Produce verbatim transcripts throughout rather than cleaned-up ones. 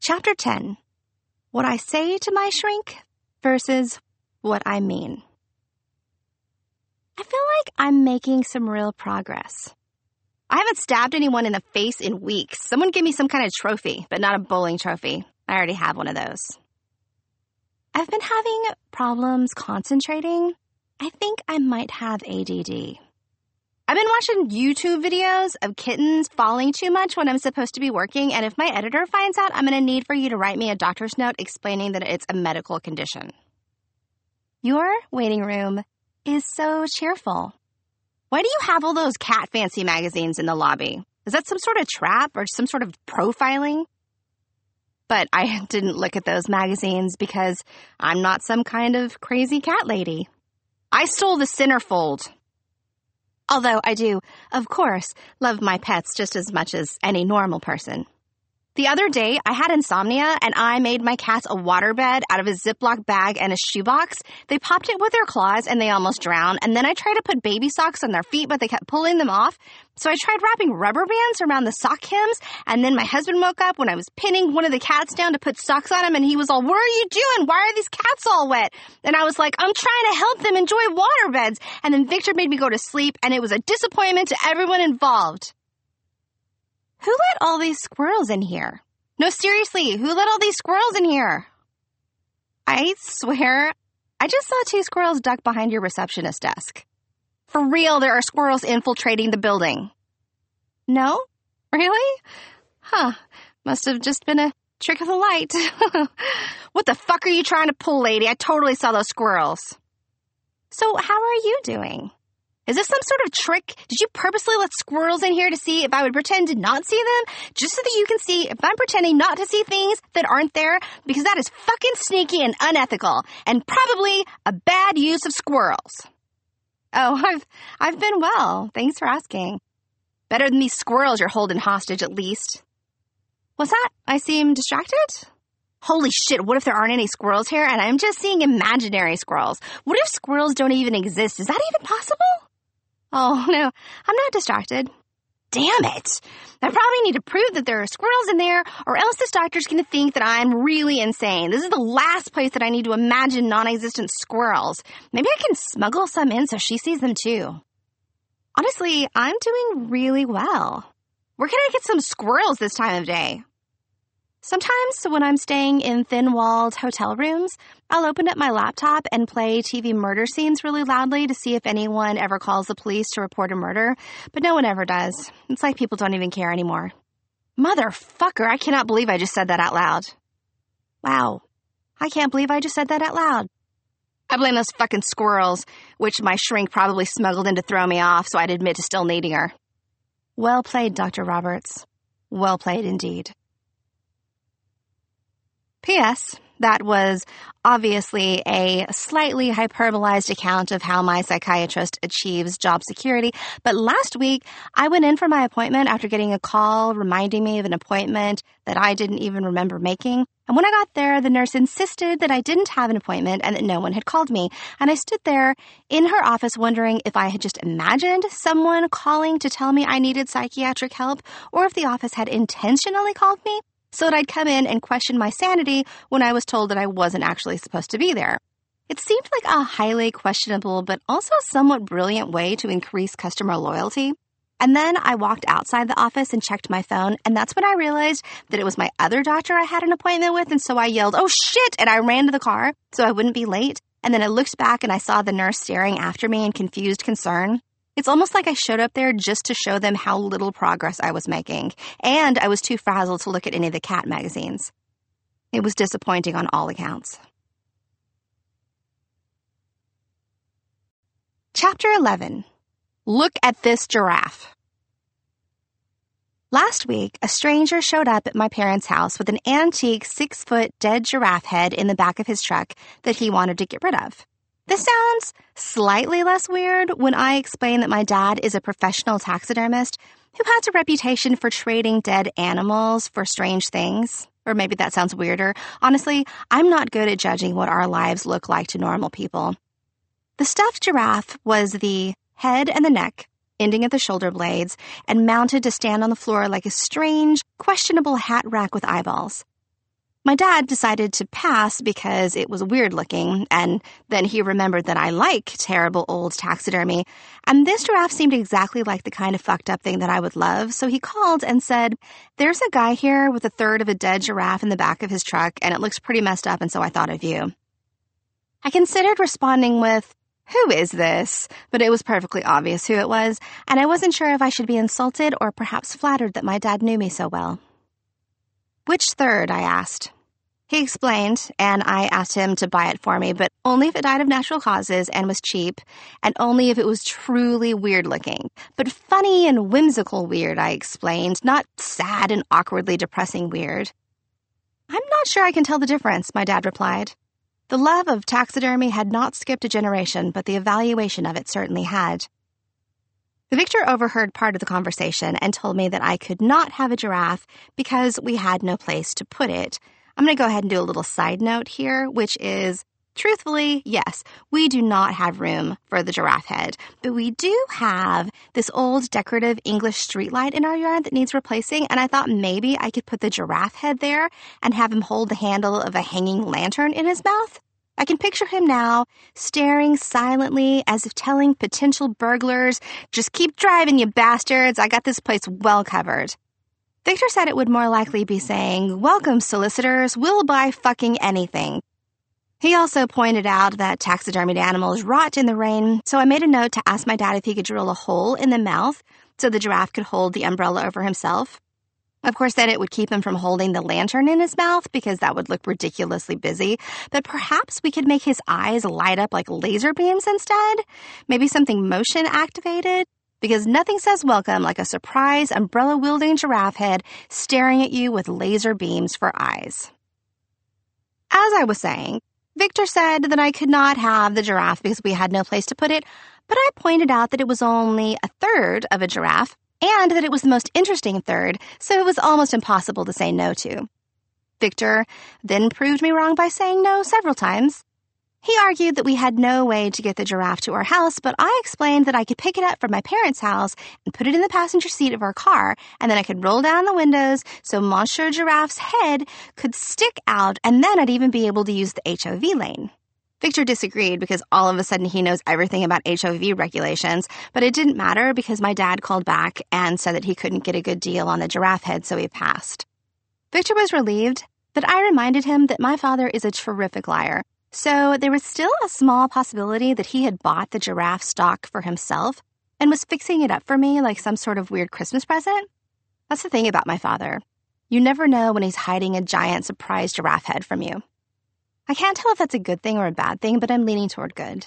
Chapter ten. What I say to my shrink versus what I mean. I feel like I'm making some real progress. I haven't stabbed anyone in the face in weeks. Someone give me some kind of trophy, but not a bowling trophy. I already have one of those. I've been having problems concentrating. I think I might have A D D. I've been watching YouTube videos of kittens falling too much when I'm supposed to be working, and if my editor finds out, I'm going to need for you to write me a doctor's note explaining that it's a medical condition. Your waiting room is so cheerful. Why do you have all those cat fancy magazines in the lobby? Is that some sort of trap or some sort of profiling? But I didn't look at those magazines because I'm not some kind of crazy cat lady. I stole the centerfold. Although I do, of course, love my pets just as much as any normal person. The other day, I had insomnia, and I made my cats a waterbed out of a Ziploc bag and a shoebox. They popped it with their claws, and they almost drowned. And then I tried to put baby socks on their feet, but they kept pulling them off. So I tried wrapping rubber bands around the sock hems, and then my husband woke up when I was pinning one of the cats down to put socks on him, and he was all, "What are you doing? Why are these cats all wet?" And I was like, "I'm trying to help them enjoy waterbeds." And then Victor made me go to sleep, and it was a disappointment to everyone involved. Who let all these squirrels in here? No, seriously, who let all these squirrels in here? I swear, I just saw two squirrels duck behind your receptionist desk. For real, there are squirrels infiltrating the building. No? Really? Huh. Must have just been a trick of the light. What the fuck are you trying to pull, lady? I totally saw those squirrels. So how are you doing? Is this some sort of trick? Did you purposely let squirrels in here to see if I would pretend to not see them? Just so that you can see if I'm pretending not to see things that aren't there? Because that is fucking sneaky and unethical, and probably a bad use of squirrels. Oh, I've, I've been well. Thanks for asking. Better than these squirrels you're holding hostage, at least. What's that? I seem distracted? Holy shit, what if there aren't any squirrels here and I'm just seeing imaginary squirrels? What if squirrels don't even exist? Is that even possible? Oh, no, I'm not distracted. Damn it. I probably need to prove that there are squirrels in there, or else this doctor's going to think that I'm really insane. This is the last place that I need to imagine non-existent squirrels. Maybe I can smuggle some in so she sees them too. Honestly, I'm doing really well. Where can I get some squirrels this time of day? Sometimes when I'm staying in thin-walled hotel rooms, I'll open up my laptop and play T V murder scenes really loudly to see if anyone ever calls the police to report a murder, but no one ever does. It's like people don't even care anymore. Motherfucker, I cannot believe I just said that out loud. Wow, I can't believe I just said that out loud. I blame those fucking squirrels, which my shrink probably smuggled in to throw me off so I'd admit to still needing her. Well played, Doctor Roberts. Well played indeed. P S. That was obviously a slightly hyperbolized account of how my psychiatrist achieves job security, but last week I went in for my appointment after getting a call reminding me of an appointment that I didn't even remember making. And when I got there, the nurse insisted that I didn't have an appointment and that no one had called me. And I stood there in her office wondering if I had just imagined someone calling to tell me I needed psychiatric help, or if the office had intentionally called me so that I'd come in and question my sanity when I was told that I wasn't actually supposed to be there. It seemed like a highly questionable but also somewhat brilliant way to increase customer loyalty. And then I walked outside the office and checked my phone, and that's when I realized that it was my other doctor I had an appointment with, and so I yelled, "Oh shit!" and I ran to the car so I wouldn't be late. And then I looked back and I saw the nurse staring after me in confused concern. It's almost like I showed up there just to show them how little progress I was making, and I was too frazzled to look at any of the cat magazines. It was disappointing on all accounts. Chapter eleven. Look at this giraffe. Last week, a stranger showed up at my parents' house with an antique six-foot dead giraffe head in the back of his truck that he wanted to get rid of. This sounds slightly less weird when I explain that my dad is a professional taxidermist who has a reputation for trading dead animals for strange things. Or maybe that sounds weirder. Honestly, I'm not good at judging what our lives look like to normal people. The stuffed giraffe was the head and the neck, ending at the shoulder blades, and mounted to stand on the floor like a strange, questionable hat rack with eyeballs. My dad decided to pass because it was weird looking, and then he remembered that I like terrible old taxidermy, and this giraffe seemed exactly like the kind of fucked up thing that I would love, so he called and said, "There's a guy here with a third of a dead giraffe in the back of his truck, and it looks pretty messed up, and so I thought of you." I considered responding with, "Who is this?" But it was perfectly obvious who it was, and I wasn't sure if I should be insulted or perhaps flattered that my dad knew me so well. "Which third?" I asked. He explained, and I asked him to buy it for me, but only if it died of natural causes and was cheap, and only if it was truly weird-looking. But funny and whimsical weird, I explained, not sad and awkwardly depressing weird. "I'm not sure I can tell the difference," my dad replied. The love of taxidermy had not skipped a generation, but the evaluation of it certainly had. Victor overheard part of the conversation and told me that I could not have a giraffe because we had no place to put it. I'm going to go ahead and do a little side note here, which is, truthfully, yes, we do not have room for the giraffe head, but we do have this old decorative English streetlight in our yard that needs replacing, and I thought maybe I could put the giraffe head there and have him hold the handle of a hanging lantern in his mouth. I can picture him now, staring silently as if telling potential burglars, "Just keep driving, you bastards. I got this place well covered." Victor said it would more likely be saying, "Welcome, solicitors. We'll buy fucking anything." He also pointed out that taxidermied animals rot in the rain, so I made a note to ask my dad if he could drill a hole in the mouth so the giraffe could hold the umbrella over himself. Of course, then it would keep him from holding the lantern in his mouth because that would look ridiculously busy. But perhaps we could make his eyes light up like laser beams instead? Maybe something motion activated? Because nothing says welcome like a surprise umbrella-wielding giraffe head staring at you with laser beams for eyes. As I was saying, Victor said that I could not have the giraffe because we had no place to put it, but I pointed out that it was only a third of a giraffe, and that it was the most interesting third, so it was almost impossible to say no to. Victor then proved me wrong by saying no several times. He argued that we had no way to get the giraffe to our house, but I explained that I could pick it up from my parents' house and put it in the passenger seat of our car, and then I could roll down the windows so Monsieur Giraffe's head could stick out, and then I'd even be able to use the H O V lane. Victor disagreed because all of a sudden he knows everything about H O V regulations, but it didn't matter because my dad called back and said that he couldn't get a good deal on the giraffe head, so he passed. Victor was relieved that I reminded him that my father is a terrific liar, so there was still a small possibility that he had bought the giraffe stock for himself and was fixing it up for me like some sort of weird Christmas present. That's the thing about my father. You never know when he's hiding a giant surprise giraffe head from you. I can't tell if that's a good thing or a bad thing, but I'm leaning toward good.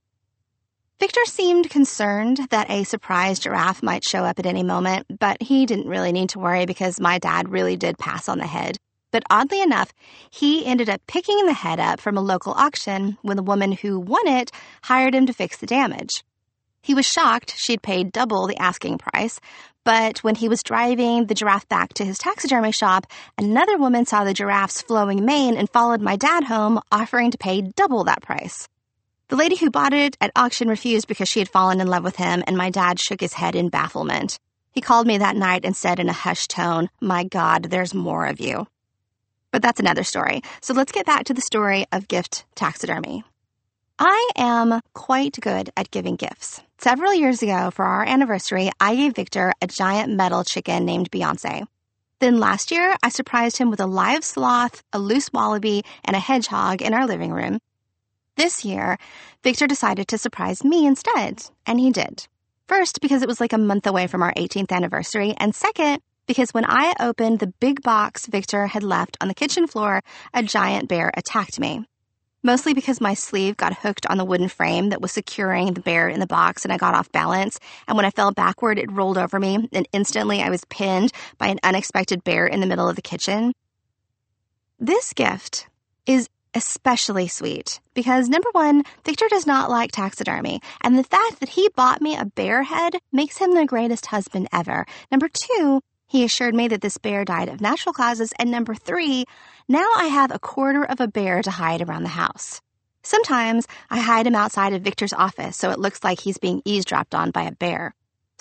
Victor seemed concerned that a surprise giraffe might show up at any moment, but he didn't really need to worry because my dad really did pass on the head. But oddly enough, he ended up picking the head up from a local auction when the woman who won it hired him to fix the damage. He was shocked she'd paid double the asking price, but when he was driving the giraffe back to his taxidermy shop, another woman saw the giraffe's flowing mane and followed my dad home, offering to pay double that price. The lady who bought it at auction refused because she had fallen in love with him, and my dad shook his head in bafflement. He called me that night and said in a hushed tone, "My God, there's more of you." But that's another story. So let's get back to the story of gift taxidermy. I am quite good at giving gifts. Several years ago, for our anniversary, I gave Victor a giant metal chicken named Beyonce. Then last year, I surprised him with a live sloth, a loose wallaby, and a hedgehog in our living room. This year, Victor decided to surprise me instead, and he did. First, because it was like a month away from our eighteenth anniversary, and second, because when I opened the big box Victor had left on the kitchen floor, a giant bear attacked me. Mostly because my sleeve got hooked on the wooden frame that was securing the bear in the box and I got off balance, and when I fell backward, it rolled over me, and instantly I was pinned by an unexpected bear in the middle of the kitchen. This gift is especially sweet because, number one, Victor does not like taxidermy, and the fact that he bought me a bear head makes him the greatest husband ever. Number two, he assured me that this bear died of natural causes. And number three, now I have a quarter of a bear to hide around the house. Sometimes I hide him outside of Victor's office so it looks like he's being eavesdropped on by a bear.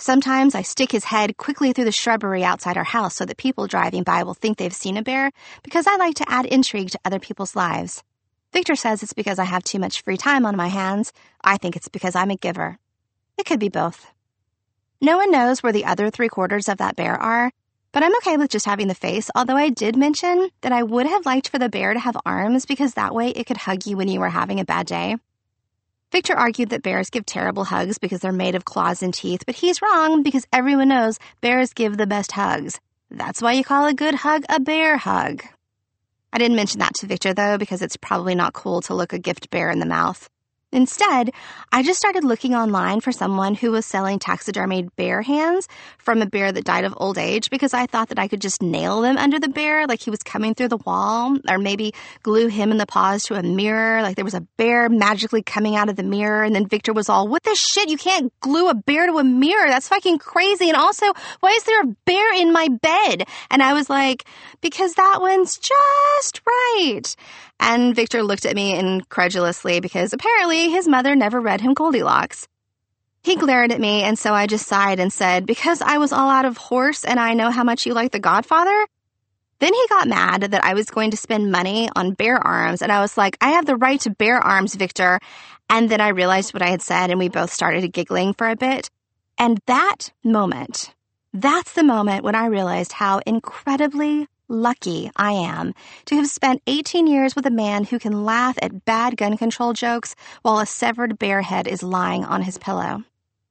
Sometimes I stick his head quickly through the shrubbery outside our house so that people driving by will think they've seen a bear, because I like to add intrigue to other people's lives. Victor says it's because I have too much free time on my hands. I think it's because I'm a giver. It could be both. No one knows where the other three quarters of that bear are, but I'm okay with just having the face, although I did mention that I would have liked for the bear to have arms because that way it could hug you when you were having a bad day. Victor argued that bears give terrible hugs because they're made of claws and teeth, but he's wrong because everyone knows bears give the best hugs. That's why you call a good hug a bear hug. I didn't mention that to Victor, though, because it's probably not cool to look a gift bear in the mouth. Instead, I just started looking online for someone who was selling taxidermied bear hands from a bear that died of old age because I thought that I could just nail them under the bear like he was coming through the wall, or maybe glue him and the paws to a mirror like there was a bear magically coming out of the mirror. And then Victor was all, what the shit? You can't glue a bear to a mirror. That's fucking crazy. And also, why is there a bear in my bed? And I was like, because that one's just right. And Victor looked at me incredulously because apparently his mother never read him Goldilocks. He glared at me, and so I just sighed and said, because I was all out of horse and I know how much you like The Godfather? Then he got mad that I was going to spend money on bear arms, and I was like, I have the right to bear arms, Victor. And then I realized what I had said, and we both started giggling for a bit. And that moment, that's the moment when I realized how incredibly lucky I am to have spent eighteen years with a man who can laugh at bad gun control jokes while a severed bear head is lying on his pillow.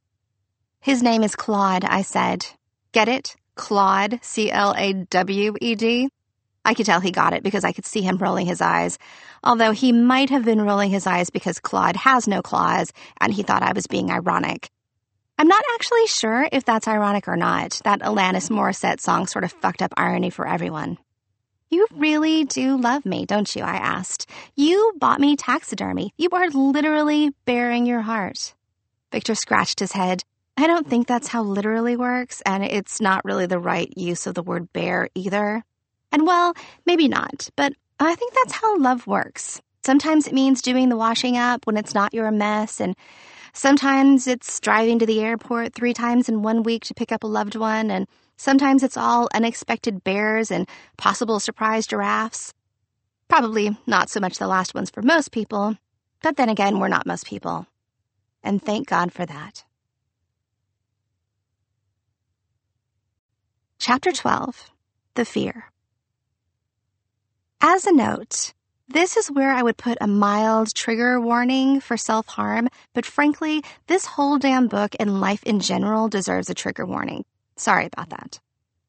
His name is Claude, I said. Get it? Claude, C L A W E D. I could tell he got it because I could see him rolling his eyes, although he might have been rolling his eyes because Claude has no claws and he thought I was being ironic. I'm not actually sure if that's ironic or not. That Alanis Morissette song sort of fucked up irony for everyone. You really do love me, don't you? I asked. You bought me taxidermy. You are literally bearing your heart. Victor scratched his head. I don't think that's how literally works, and it's not really the right use of the word bear either. And well, maybe not, but I think that's how love works. Sometimes it means doing the washing up when it's not your mess, and sometimes it's driving to the airport three times in one week to pick up a loved one, and sometimes it's all unexpected bears and possible surprise giraffes. Probably not so much the last ones for most people, but then again, we're not most people. And thank God for that. Chapter twelve. The Fear. As a note, this is where I would put a mild trigger warning for self-harm, but frankly, this whole damn book and life in general deserves a trigger warning. Sorry about that.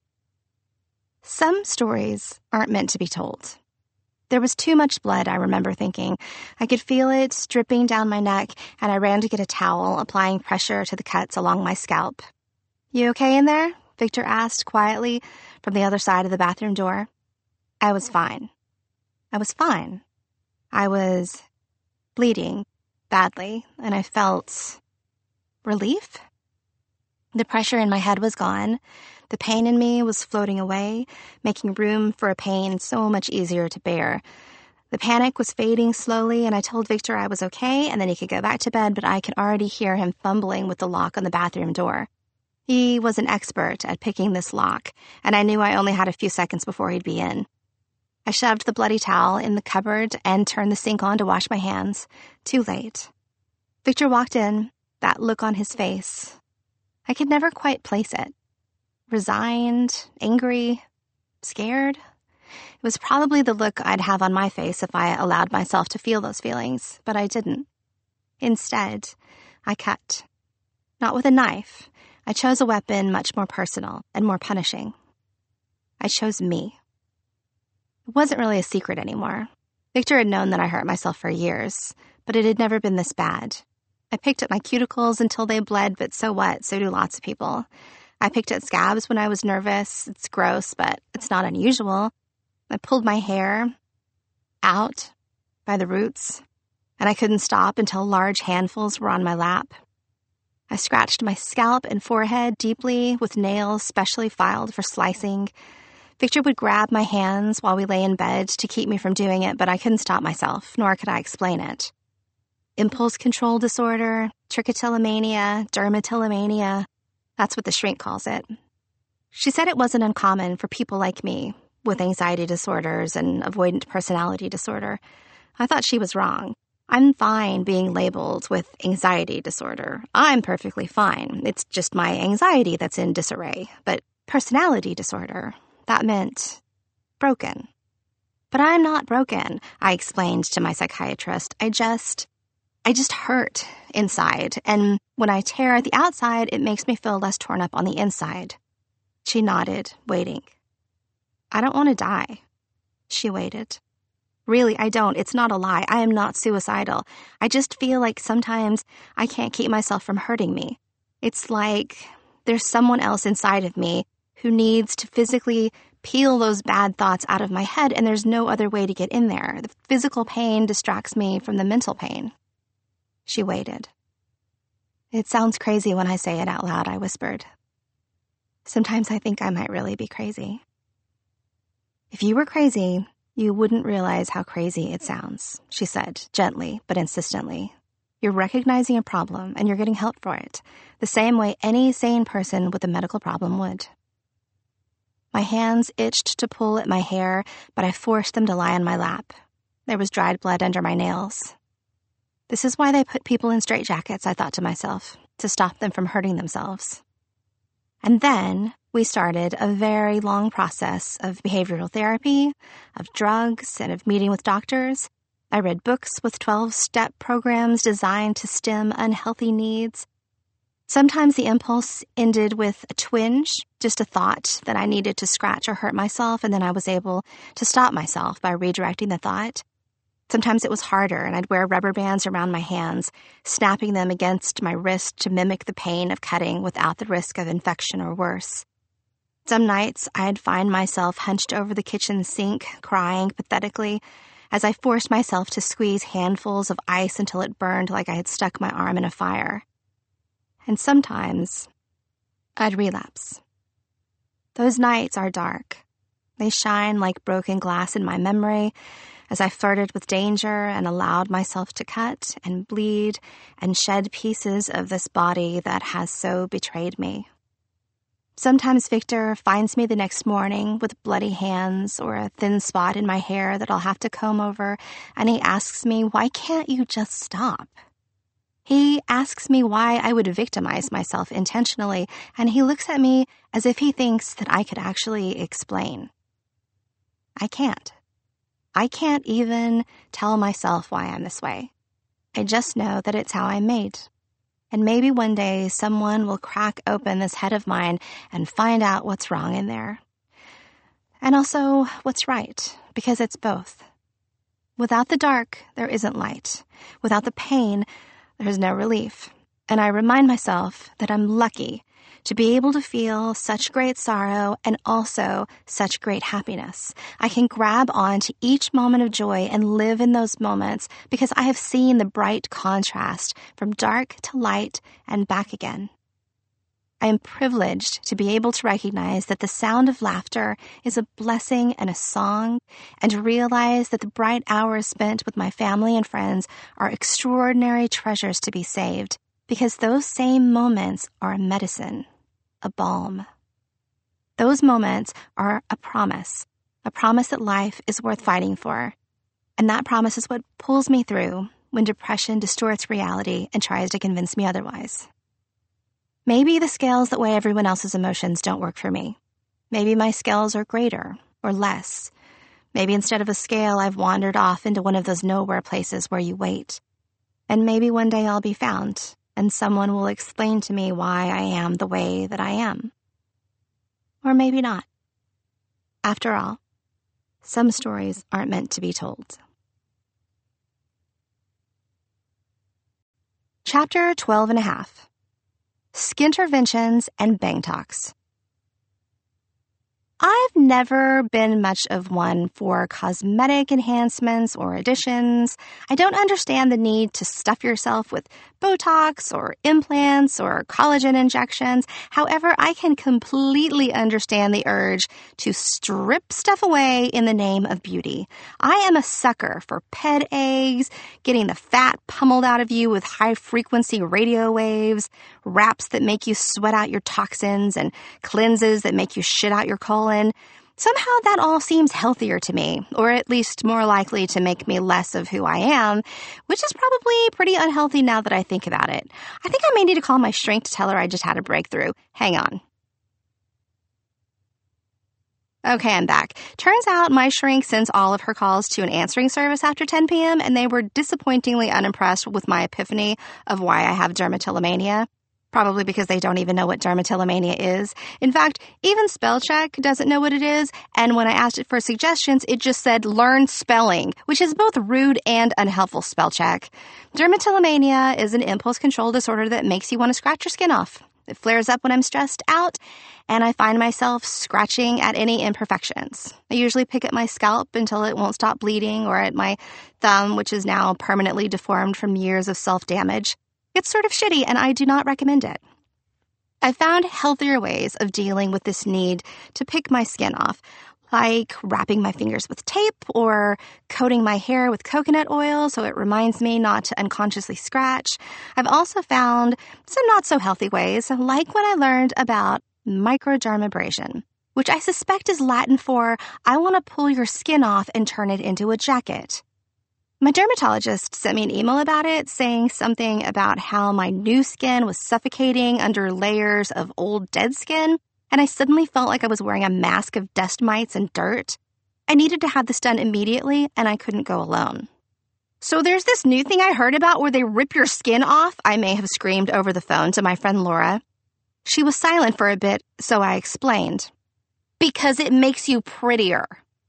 Some stories aren't meant to be told. There was too much blood, I remember thinking. I could feel it dripping down my neck, and I ran to get a towel, applying pressure to the cuts along my scalp. You okay in there? Victor asked quietly from the other side of the bathroom door. I was fine. I was fine. I was bleeding badly, and I felt relief. The pressure in my head was gone. The pain in me was floating away, making room for a pain so much easier to bear. The panic was fading slowly, and I told Victor I was okay and then he could go back to bed, but I could already hear him fumbling with the lock on the bathroom door. He was an expert at picking this lock, and I knew I only had a few seconds before he'd be in. I shoved the bloody towel in the cupboard and turned the sink on to wash my hands. Too late. Victor walked in, that look on his face. I could never quite place it. Resigned, angry, scared. It was probably the look I'd have on my face if I allowed myself to feel those feelings, but I didn't. Instead, I cut. Not with a knife. I chose a weapon much more personal and more punishing. I chose me. It wasn't really a secret anymore. Victor had known that I hurt myself for years, but it had never been this bad. I picked at my cuticles until they bled, but so what? So do lots of people. I picked at scabs when I was nervous. It's gross, but it's not unusual. I pulled my hair out by the roots, and I couldn't stop until large handfuls were on my lap. I scratched my scalp and forehead deeply with nails specially filed for slicing. Victor would grab my hands while we lay in bed to keep me from doing it, but I couldn't stop myself, nor could I explain it. Impulse control disorder, trichotillomania, dermatillomania. That's what the shrink calls it. She said it wasn't uncommon for people like me with anxiety disorders and avoidant personality disorder. I thought she was wrong. I'm fine being labeled with anxiety disorder. I'm perfectly fine. It's just my anxiety that's in disarray. But personality disorder, that meant broken. But I'm not broken, I explained to my psychiatrist. I just, I just hurt inside. And when I tear at the outside, it makes me feel less torn up on the inside. She nodded, waiting. I don't want to die. She waited. Really, I don't. It's not a lie. I am not suicidal. I just feel like sometimes I can't keep myself from hurting me. It's like there's someone else inside of me who needs to physically peel those bad thoughts out of my head, and there's no other way to get in there. The physical pain distracts me from the mental pain. She waited. It sounds crazy when I say it out loud, I whispered. Sometimes I think I might really be crazy. If you were crazy, you wouldn't realize how crazy it sounds, she said, gently but insistently. You're recognizing a problem and you're getting help for it, the same way any sane person with a medical problem would. My hands itched to pull at my hair, but I forced them to lie on my lap. There was dried blood under my nails. This is why they put people in straitjackets, I thought to myself, to stop them from hurting themselves. And then we started a very long process of behavioral therapy, of drugs, and of meeting with doctors. I read books with twelve-step programs designed to stem unhealthy needs. Sometimes the impulse ended with a twinge, just a thought that I needed to scratch or hurt myself, and then I was able to stop myself by redirecting the thought. Sometimes it was harder, and I'd wear rubber bands around my hands, snapping them against my wrist to mimic the pain of cutting without the risk of infection or worse. Some nights, I'd find myself hunched over the kitchen sink, crying pathetically, as I forced myself to squeeze handfuls of ice until it burned like I had stuck my arm in a fire. And sometimes, I'd relapse. Those nights are dark. They shine like broken glass in my memory, as I flirted with danger and allowed myself to cut and bleed and shed pieces of this body that has so betrayed me. Sometimes Victor finds me the next morning with bloody hands or a thin spot in my hair that I'll have to comb over, and he asks me, why can't you just stop? He asks me why I would victimize myself intentionally, and he looks at me as if he thinks that I could actually explain. I can't. I can't even tell myself why I'm this way. I just know that it's how I'm made. And maybe one day someone will crack open this head of mine and find out what's wrong in there. And also what's right, because it's both. Without the dark, there isn't light. Without the pain, there's no relief. And I remind myself that I'm lucky to be able to feel such great sorrow and also such great happiness. I can grab on to each moment of joy and live in those moments because I have seen the bright contrast from dark to light and back again. I am privileged to be able to recognize that the sound of laughter is a blessing and a song, and to realize that the bright hours spent with my family and friends are extraordinary treasures to be saved, because those same moments are a medicine, a balm. Those moments are a promise, a promise that life is worth fighting for. And that promise is what pulls me through when depression distorts reality and tries to convince me otherwise. Maybe the scales that weigh everyone else's emotions don't work for me. Maybe my scales are greater or less. Maybe instead of a scale, I've wandered off into one of those nowhere places where you wait. And maybe one day I'll be found, and someone will explain to me why I am the way that I am. Or maybe not. After all, some stories aren't meant to be told. Chapter twelve and a half. Skinterventions and Bang Talks. I've never been much of one for cosmetic enhancements or additions. I don't understand the need to stuff yourself with Botox or implants or collagen injections. However, I can completely understand the urge to strip stuff away in the name of beauty. I am a sucker for pet eggs, getting the fat pummeled out of you with high-frequency radio waves, wraps that make you sweat out your toxins, and cleanses that make you shit out your colon. Somehow that all seems healthier to me, or at least more likely to make me less of who I am, which is probably pretty unhealthy now that I think about it. I think I may need to call my shrink to tell her I just had a breakthrough. Hang on. Okay, I'm back. Turns out my shrink sends all of her calls to an answering service after ten p.m., and they were disappointingly unimpressed with my epiphany of why I have dermatillomania. Probably because they don't even know what dermatillomania is. In fact, even Spellcheck doesn't know what it is, and when I asked it for suggestions, it just said, learn spelling, which is both rude and unhelpful, Spellcheck. Dermatillomania is an impulse control disorder that makes you want to scratch your skin off. It flares up when I'm stressed out, and I find myself scratching at any imperfections. I usually pick at my scalp until it won't stop bleeding, or at my thumb, which is now permanently deformed from years of self-damage. It's sort of shitty, and I do not recommend it. I found healthier ways of dealing with this need to pick my skin off, like wrapping my fingers with tape or coating my hair with coconut oil so it reminds me not to unconsciously scratch. I've also found some not-so-healthy ways, like when I learned about microdermabrasion, which I suspect is Latin for I want to pull your skin off and turn it into a jacket. My dermatologist sent me an email about it, saying something about how my new skin was suffocating under layers of old dead skin, and I suddenly felt like I was wearing a mask of dust mites and dirt. I needed to have this done immediately, and I couldn't go alone. So there's this new thing I heard about where they rip your skin off, I may have screamed over the phone to my friend Laura. She was silent for a bit, so I explained. Because it makes you prettier.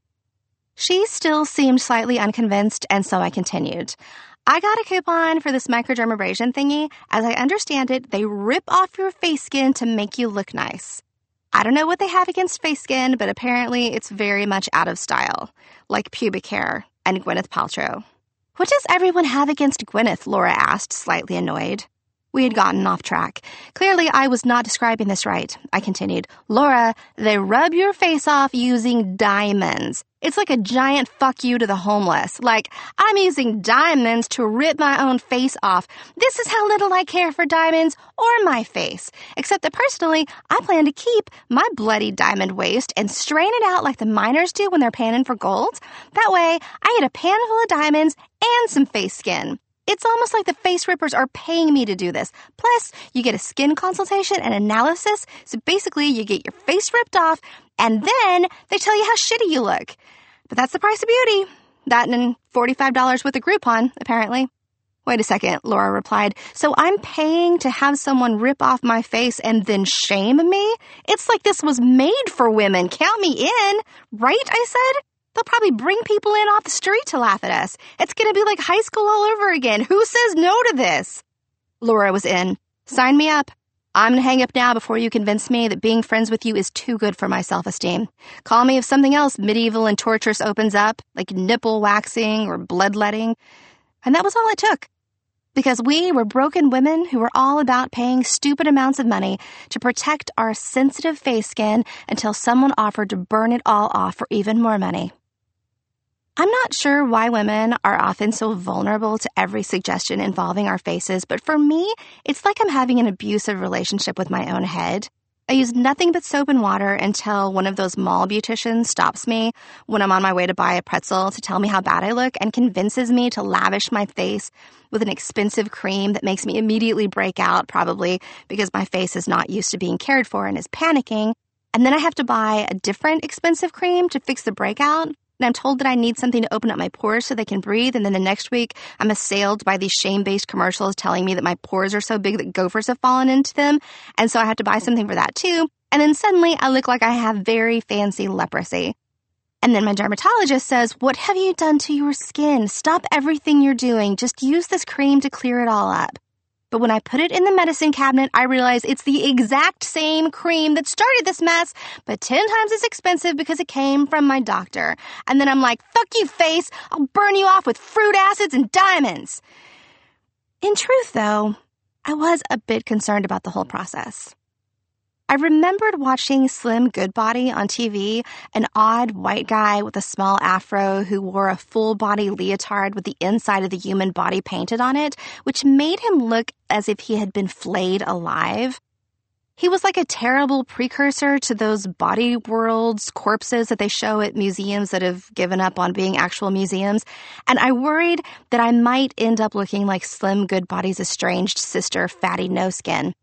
She still seemed slightly unconvinced, and so I continued. I got a coupon for this microdermabrasion thingy. As I understand it, they rip off your face skin to make you look nice. I don't know what they have against face skin, but apparently it's very much out of style, like pubic hair and Gwyneth Paltrow. What does everyone have against Gwyneth? Laura asked, slightly annoyed. We had gotten off track. Clearly, I was not describing this right. I continued, Laura, they rub your face off using diamonds. It's like a giant fuck you to the homeless. Like, I'm using diamonds to rip my own face off. This is how little I care for diamonds or my face. Except that personally, I plan to keep my bloody diamond waste and strain it out like the miners do when they're panning for gold. That way, I get a pan full of diamonds and some face skin. It's almost like the face rippers are paying me to do this. Plus, you get a skin consultation and analysis. So basically, you get your face ripped off, and then they tell you how shitty you look. But that's the price of beauty. That and forty-five dollars with a Groupon, apparently. Wait a second, Laura replied. So I'm paying to have someone rip off my face and then shame me? It's like this was made for women. Count me in. Right, I said? They'll probably bring people in off the street to laugh at us. It's going to be like high school all over again. Who says no to this? Laura was in. Sign me up. I'm going to hang up now before you convince me that being friends with you is too good for my self-esteem. Call me if something else medieval and torturous opens up, like nipple waxing or bloodletting. And that was all it took. Because we were broken women who were all about paying stupid amounts of money to protect our sensitive face skin until someone offered to burn it all off for even more money. I'm not sure why women are often so vulnerable to every suggestion involving our faces, but for me, it's like I'm having an abusive relationship with my own head. I use nothing but soap and water until one of those mall beauticians stops me when I'm on my way to buy a pretzel to tell me how bad I look and convinces me to lavish my face with an expensive cream that makes me immediately break out, probably because my face is not used to being cared for and is panicking. And then I have to buy a different expensive cream to fix the breakout. And I'm told that I need something to open up my pores so they can breathe. And then the next week, I'm assailed by these shame-based commercials telling me that my pores are so big that gophers have fallen into them. And so I have to buy something for that too. And then suddenly I look like I have very fancy leprosy. And then my dermatologist says, what have you done to your skin? Stop everything you're doing. Just use this cream to clear it all up. But when I put it in the medicine cabinet, I realized it's the exact same cream that started this mess, but ten times as expensive because it came from my doctor. And then I'm like, fuck you, face. I'll burn you off with fruit acids and diamonds. In truth, though, I was a bit concerned about the whole process. I remembered watching Slim Goodbody on T V, an odd white guy with a small afro who wore a full-body leotard with the inside of the human body painted on it, which made him look as if he had been flayed alive. He was like a terrible precursor to those body worlds corpses that they show at museums that have given up on being actual museums, and I worried that I might end up looking like Slim Goodbody's estranged sister, Fatty No Skin.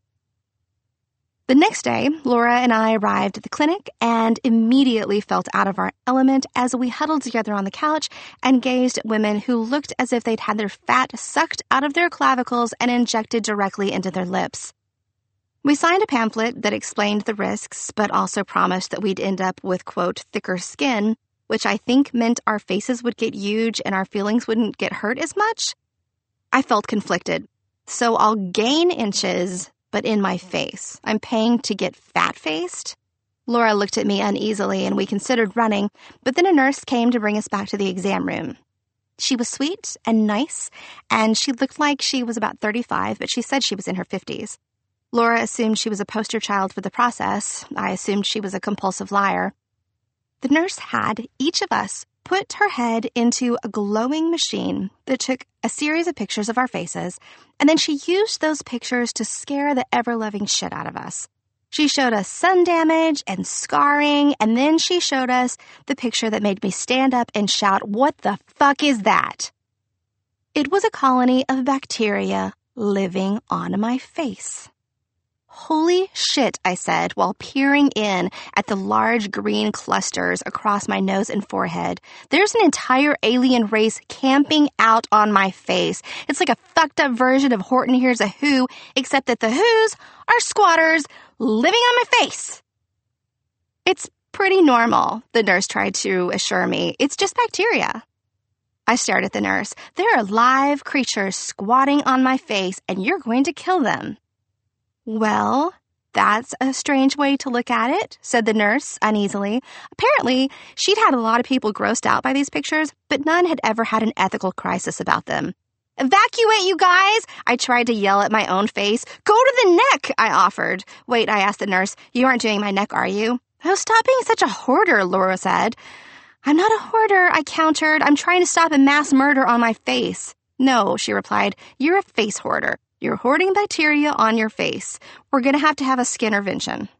The next day, Laura and I arrived at the clinic and immediately felt out of our element as we huddled together on the couch and gazed at women who looked as if they'd had their fat sucked out of their clavicles and injected directly into their lips. We signed a pamphlet that explained the risks, but also promised that we'd end up with, quote, thicker skin, which I think meant our faces would get huge and our feelings wouldn't get hurt as much. I felt conflicted. So I'll gain inches, but in my face. I'm paying to get fat-faced? Laura looked at me uneasily, and we considered running, but then a nurse came to bring us back to the exam room. She was sweet and nice, and she looked like she was about thirty-five, but she said she was in her fifties. Laura assumed she was a poster child for the process. I assumed she was a compulsive liar. The nurse had each of us put her head into a glowing machine that took a series of pictures of our faces, and then she used those pictures to scare the ever-loving shit out of us. She showed us sun damage and scarring, and then she showed us the picture that made me stand up and shout, "What the fuck is that?" It was a colony of bacteria living on my face. Holy shit, I said, while peering in at the large green clusters across my nose and forehead. There's an entire alien race camping out on my face. It's like a fucked up version of Horton Hears a Who, except that the Whos are squatters living on my face. It's pretty normal, the nurse tried to assure me. It's just bacteria. I stared at the nurse. There are live creatures squatting on my face, and you're going to kill them. Well, that's a strange way to look at it, said the nurse uneasily. Apparently, she'd had a lot of people grossed out by these pictures, but none had ever had an ethical crisis about them. Evacuate, you guys! I tried to yell at my own face. Go to the neck, I offered. Wait, I asked the nurse. You aren't doing my neck, are you? Oh, stop being such a hoarder, Laura said. I'm not a hoarder, I countered. I'm trying to stop a mass murder on my face. No, she replied. You're a face hoarder. You're hoarding bacteria on your face. We're going to have to have a skin intervention.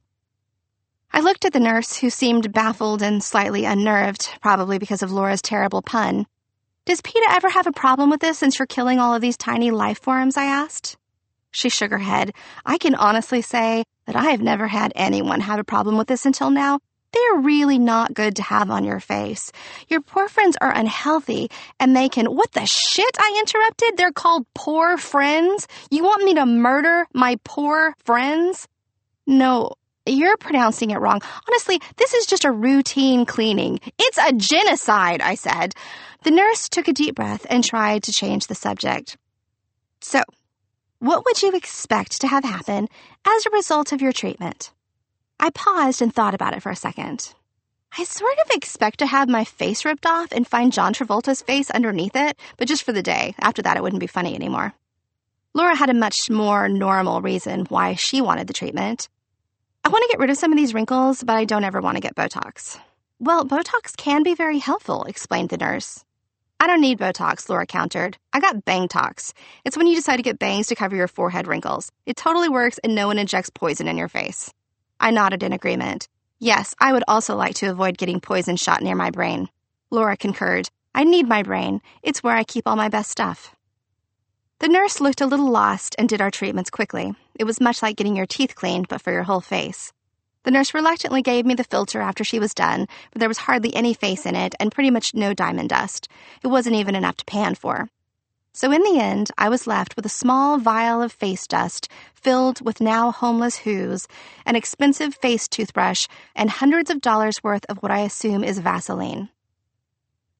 I looked at the nurse, who seemed baffled and slightly unnerved, probably because of Laura's terrible pun. Does PETA ever have a problem with this since you're killing all of these tiny life forms, I asked. She shook her head. I can honestly say that I have never had anyone have a problem with this until now. They're really not good to have on your face. Your poor friends are unhealthy, and they can— What the shit, I interrupted? They're called poor friends? You want me to murder my poor friends? No, you're pronouncing it wrong. Honestly, this is just a routine cleaning. It's a genocide, I said. The nurse took a deep breath and tried to change the subject. So, what would you expect to have happen as a result of your treatment? I paused and thought about it for a second. I sort of expect to have my face ripped off and find John Travolta's face underneath it, but just for the day. After that, it wouldn't be funny anymore. Laura had a much more normal reason why she wanted the treatment. I want to get rid of some of these wrinkles, but I don't ever want to get Botox. Well, Botox can be very helpful, explained the nurse. I don't need Botox, Laura countered. I got Bangtox. It's when you decide to get bangs to cover your forehead wrinkles. It totally works, and no one injects poison in your face. I nodded in agreement. Yes, I would also like to avoid getting poison shot near my brain. Laura concurred. I need my brain. It's where I keep all my best stuff. The nurse looked a little lost and did our treatments quickly. It was much like getting your teeth cleaned, but for your whole face. The nurse reluctantly gave me the filter after she was done, but there was hardly any face in it and pretty much no diamond dust. It wasn't even enough to pan for. So in the end, I was left with a small vial of face dust filled with now homeless Whos, an expensive face toothbrush, and hundreds of dollars worth of what I assume is Vaseline.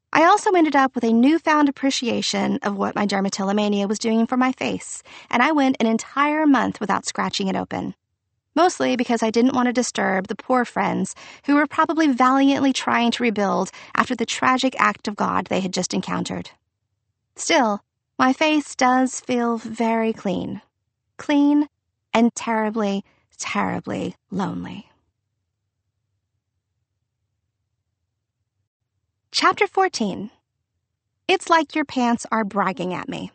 I also ended up with a newfound appreciation of what my dermatillomania was doing for my face, and I went an entire month without scratching it open. Mostly because I didn't want to disturb the poor friends who were probably valiantly trying to rebuild after the tragic act of God they had just encountered. Still, my face does feel very clean. Clean and terribly, terribly lonely. Chapter fourteen. It's like your pants are bragging at me.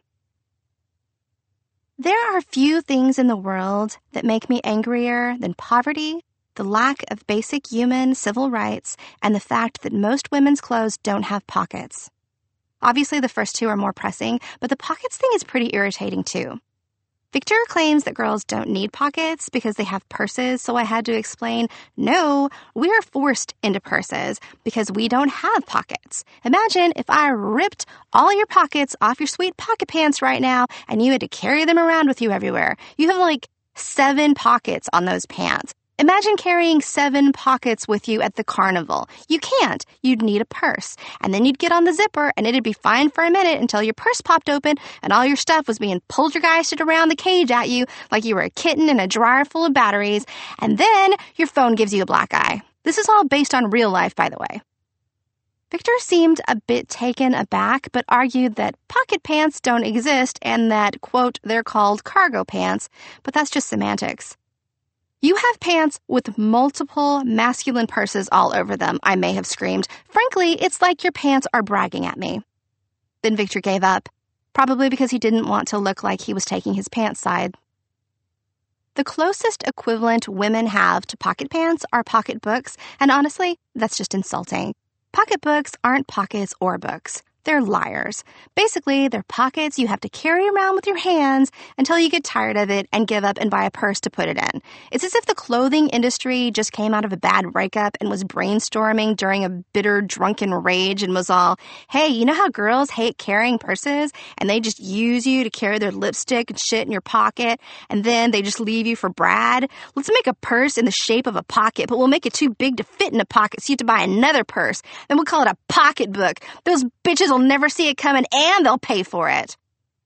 There are few things in the world that make me angrier than poverty, the lack of basic human civil rights, and the fact that most women's clothes don't have pockets. Obviously, the first two are more pressing, but the pockets thing is pretty irritating too. Victor claims that girls don't need pockets because they have purses, so I had to explain, no, we are forced into purses because we don't have pockets. Imagine if I ripped all your pockets off your sweet pocket pants right now and you had to carry them around with you everywhere. You have like seven pockets on those pants. Imagine carrying seven pockets with you at the carnival. You can't. You'd need a purse. And then you'd get on the zipper, and it'd be fine for a minute until your purse popped open and all your stuff was being poltergeisted around the cage at you like you were a kitten in a dryer full of batteries, and then your phone gives you a black eye. This is all based on real life, by the way. Victor seemed a bit taken aback, but argued that pocket pants don't exist and that, quote, they're called cargo pants, but that's just semantics. You have pants with multiple masculine purses all over them, I may have screamed. Frankly, it's like your pants are bragging at me. Then Victor gave up, probably because he didn't want to look like he was taking his pants side. The closest equivalent women have to pocket pants are pocketbooks, and honestly, that's just insulting. Pocketbooks aren't pockets or books. They're liars. Basically, they're pockets you have to carry around with your hands until you get tired of it and give up and buy a purse to put it in. It's as if the clothing industry just came out of a bad breakup and was brainstorming during a bitter, drunken rage and was all, hey, you know how girls hate carrying purses and they just use you to carry their lipstick and shit in your pocket and then they just leave you for Brad? Let's make a purse in the shape of a pocket, but we'll make it too big to fit in a pocket so you have to buy another purse. Then we'll call it a pocketbook. Those bitches will never see it coming, and they'll pay for it.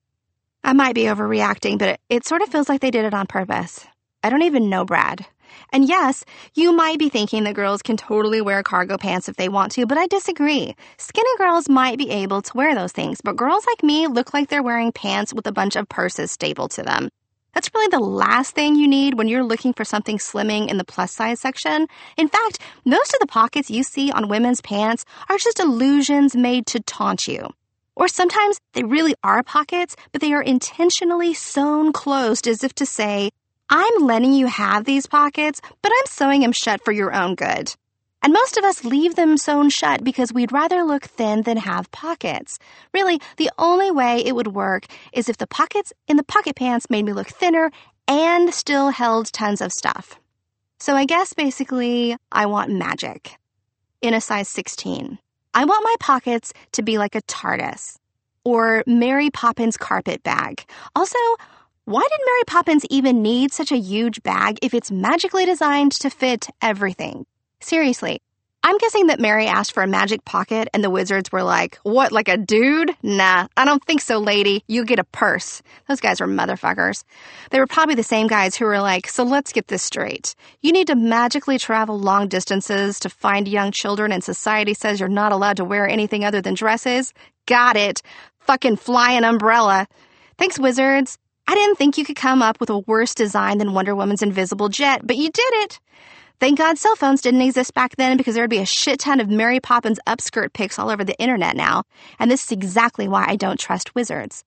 I might be overreacting, but it, it sort of feels like they did it on purpose. I don't even know Brad. And yes, you might be thinking that girls can totally wear cargo pants if they want to, but I disagree. Skinny girls might be able to wear those things, but girls like me look like they're wearing pants with a bunch of purses stapled to them. That's really the last thing you need when you're looking for something slimming in the plus size section. In fact, most of the pockets you see on women's pants are just illusions made to taunt you. Or sometimes they really are pockets, but they are intentionally sewn closed as if to say, I'm letting you have these pockets, but I'm sewing them shut for your own good. And most of us leave them sewn shut because we'd rather look thin than have pockets. Really, the only way it would work is if the pockets in the pocket pants made me look thinner and still held tons of stuff. So I guess basically I want magic in a size sixteen. I want my pockets to be like a TARDIS or Mary Poppins carpet bag. Also, why did Mary Poppins even need such a huge bag if it's magically designed to fit everything? Seriously, I'm guessing that Mary asked for a magic pocket and the wizards were like, what, like a dude? Nah, I don't think so, lady. You get a purse. Those guys were motherfuckers. They were probably the same guys who were like, so let's get this straight. You need to magically travel long distances to find young children and society says you're not allowed to wear anything other than dresses? Got it. Fucking fly an umbrella. Thanks, wizards. I didn't think you could come up with a worse design than Wonder Woman's invisible jet, but you did it. Thank God cell phones didn't exist back then because there would be a shit ton of Mary Poppins upskirt pics all over the internet now. And this is exactly why I don't trust wizards.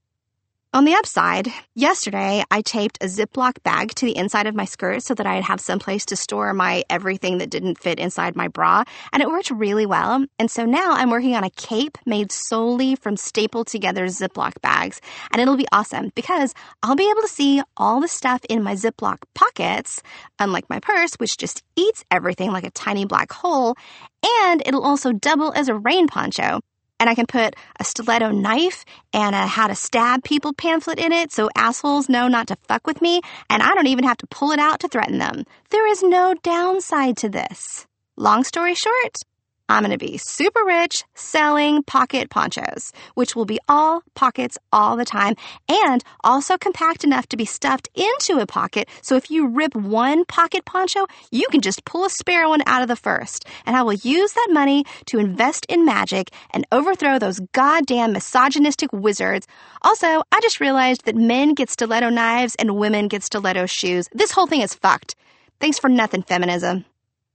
On the upside, yesterday I taped a Ziploc bag to the inside of my skirt so that I'd have someplace to store my everything that didn't fit inside my bra, and it worked really well. And so now I'm working on a cape made solely from stapled together Ziploc bags, and it'll be awesome because I'll be able to see all the stuff in my Ziploc pockets, unlike my purse, which just eats everything like a tiny black hole, and it'll also double as a rain poncho. And I can put a stiletto knife and a how to stab people pamphlet in it so assholes know not to fuck with me, and I don't even have to pull it out to threaten them. There is no downside to this. Long story short, I'm going to be super rich selling pocket ponchos, which will be all pockets all the time and also compact enough to be stuffed into a pocket. So if you rip one pocket poncho, you can just pull a spare one out of the first. And I will use that money to invest in magic and overthrow those goddamn misogynistic wizards. Also, I just realized that men get stiletto knives and women get stiletto shoes. This whole thing is fucked. Thanks for nothing, feminism.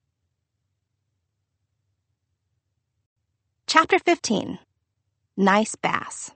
Chapter fifteen. Nice Bass.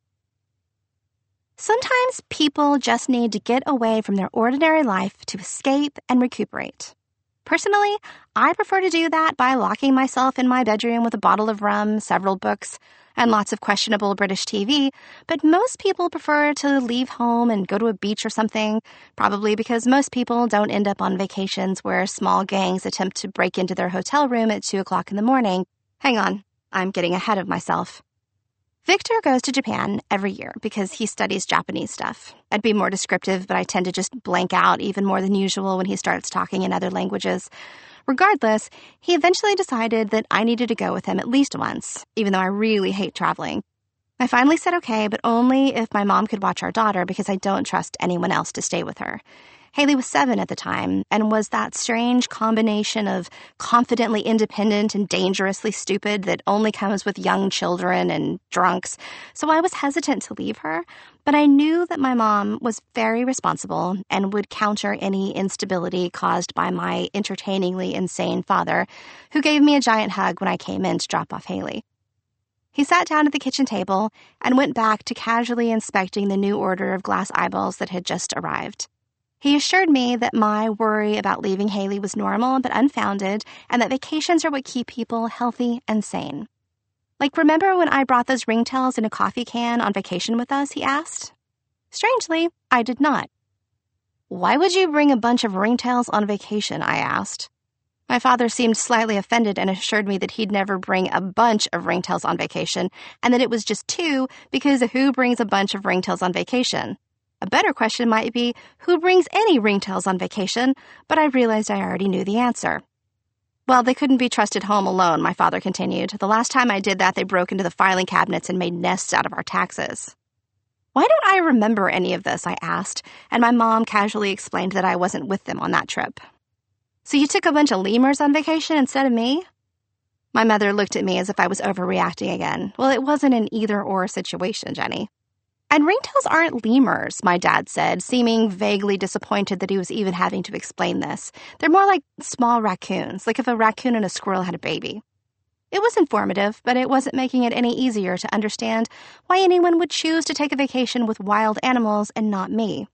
Sometimes people just need to get away from their ordinary life to escape and recuperate. Personally, I prefer to do that by locking myself in my bedroom with a bottle of rum, several books, and lots of questionable British T V, but most people prefer to leave home and go to a beach or something, probably because most people don't end up on vacations where small gangs attempt to break into their hotel room at two o'clock in the morning. Hang on. I'm getting ahead of myself. Victor goes to Japan every year because he studies Japanese stuff. I'd be more descriptive, but I tend to just blank out even more than usual when he starts talking in other languages. Regardless, he eventually decided that I needed to go with him at least once, even though I really hate traveling. I finally said okay, but only if my mom could watch our daughter because I don't trust anyone else to stay with her. Haley was seven at the time and was that strange combination of confidently independent and dangerously stupid that only comes with young children and drunks. So I was hesitant to leave her, but I knew that my mom was very responsible and would counter any instability caused by my entertainingly insane father, who gave me a giant hug when I came in to drop off Haley. He sat down at the kitchen table and went back to casually inspecting the new order of glass eyeballs that had just arrived. He assured me that my worry about leaving Haley was normal but unfounded, and that vacations are what keep people healthy and sane. Like, remember when I brought those ringtails in a coffee can on vacation with us, he asked. Strangely, I did not. Why would you bring a bunch of ringtails on vacation, I asked. My father seemed slightly offended and assured me that he'd never bring a bunch of ringtails on vacation, and that it was just two because who brings a bunch of ringtails on vacation? A better question might be, who brings any ringtails on vacation? But I realized I already knew the answer. Well, they couldn't be trusted home alone, my father continued. The last time I did that, they broke into the filing cabinets and made nests out of our taxes. Why don't I remember any of this, I asked, and my mom casually explained that I wasn't with them on that trip. So you took a bunch of lemurs on vacation instead of me? My mother looked at me as if I was overreacting again. Well, it wasn't an either-or situation, Jenny. And ringtails aren't lemurs, my dad said, seeming vaguely disappointed that he was even having to explain this. They're more like small raccoons, like if a raccoon and a squirrel had a baby. It was informative, but it wasn't making it any easier to understand why anyone would choose to take a vacation with wild animals and not me.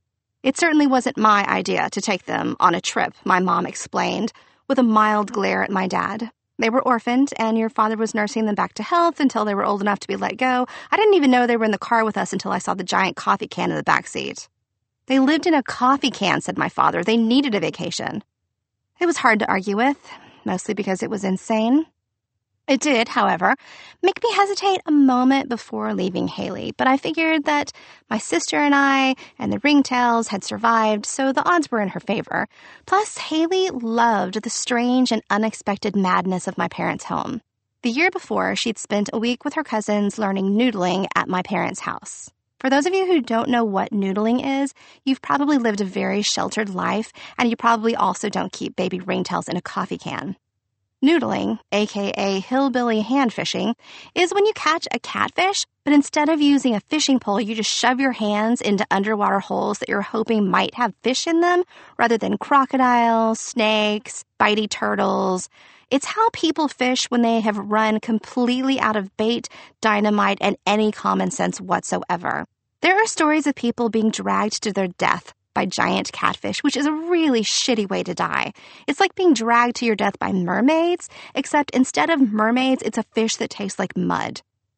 It certainly wasn't my idea to take them on a trip, my mom explained, with a mild glare at my dad. They were orphaned, and your father was nursing them back to health until they were old enough to be let go. I didn't even know they were in the car with us until I saw the giant coffee can in the back seat. They lived in a coffee can, said my father. They needed a vacation. It was hard to argue with, mostly because it was insane. It did, however, make me hesitate a moment before leaving Haley, but I figured that my sister and I and the ringtails had survived, so the odds were in her favor. Plus, Haley loved the strange and unexpected madness of my parents' home. The year before, she'd spent a week with her cousins learning noodling at my parents' house. For those of you who don't know what noodling is, you've probably lived a very sheltered life, and you probably also don't keep baby ringtails in a coffee can. Noodling, aka hillbilly hand fishing, is when you catch a catfish, but instead of using a fishing pole, you just shove your hands into underwater holes that you're hoping might have fish in them, rather than crocodiles, snakes, bitey turtles. It's how people fish when they have run completely out of bait, dynamite, and any common sense whatsoever. There are stories of people being dragged to their death by giant catfish, which is a really shitty way to die. It's like being dragged to your death by mermaids, except instead of mermaids, it's a fish that tastes like mud.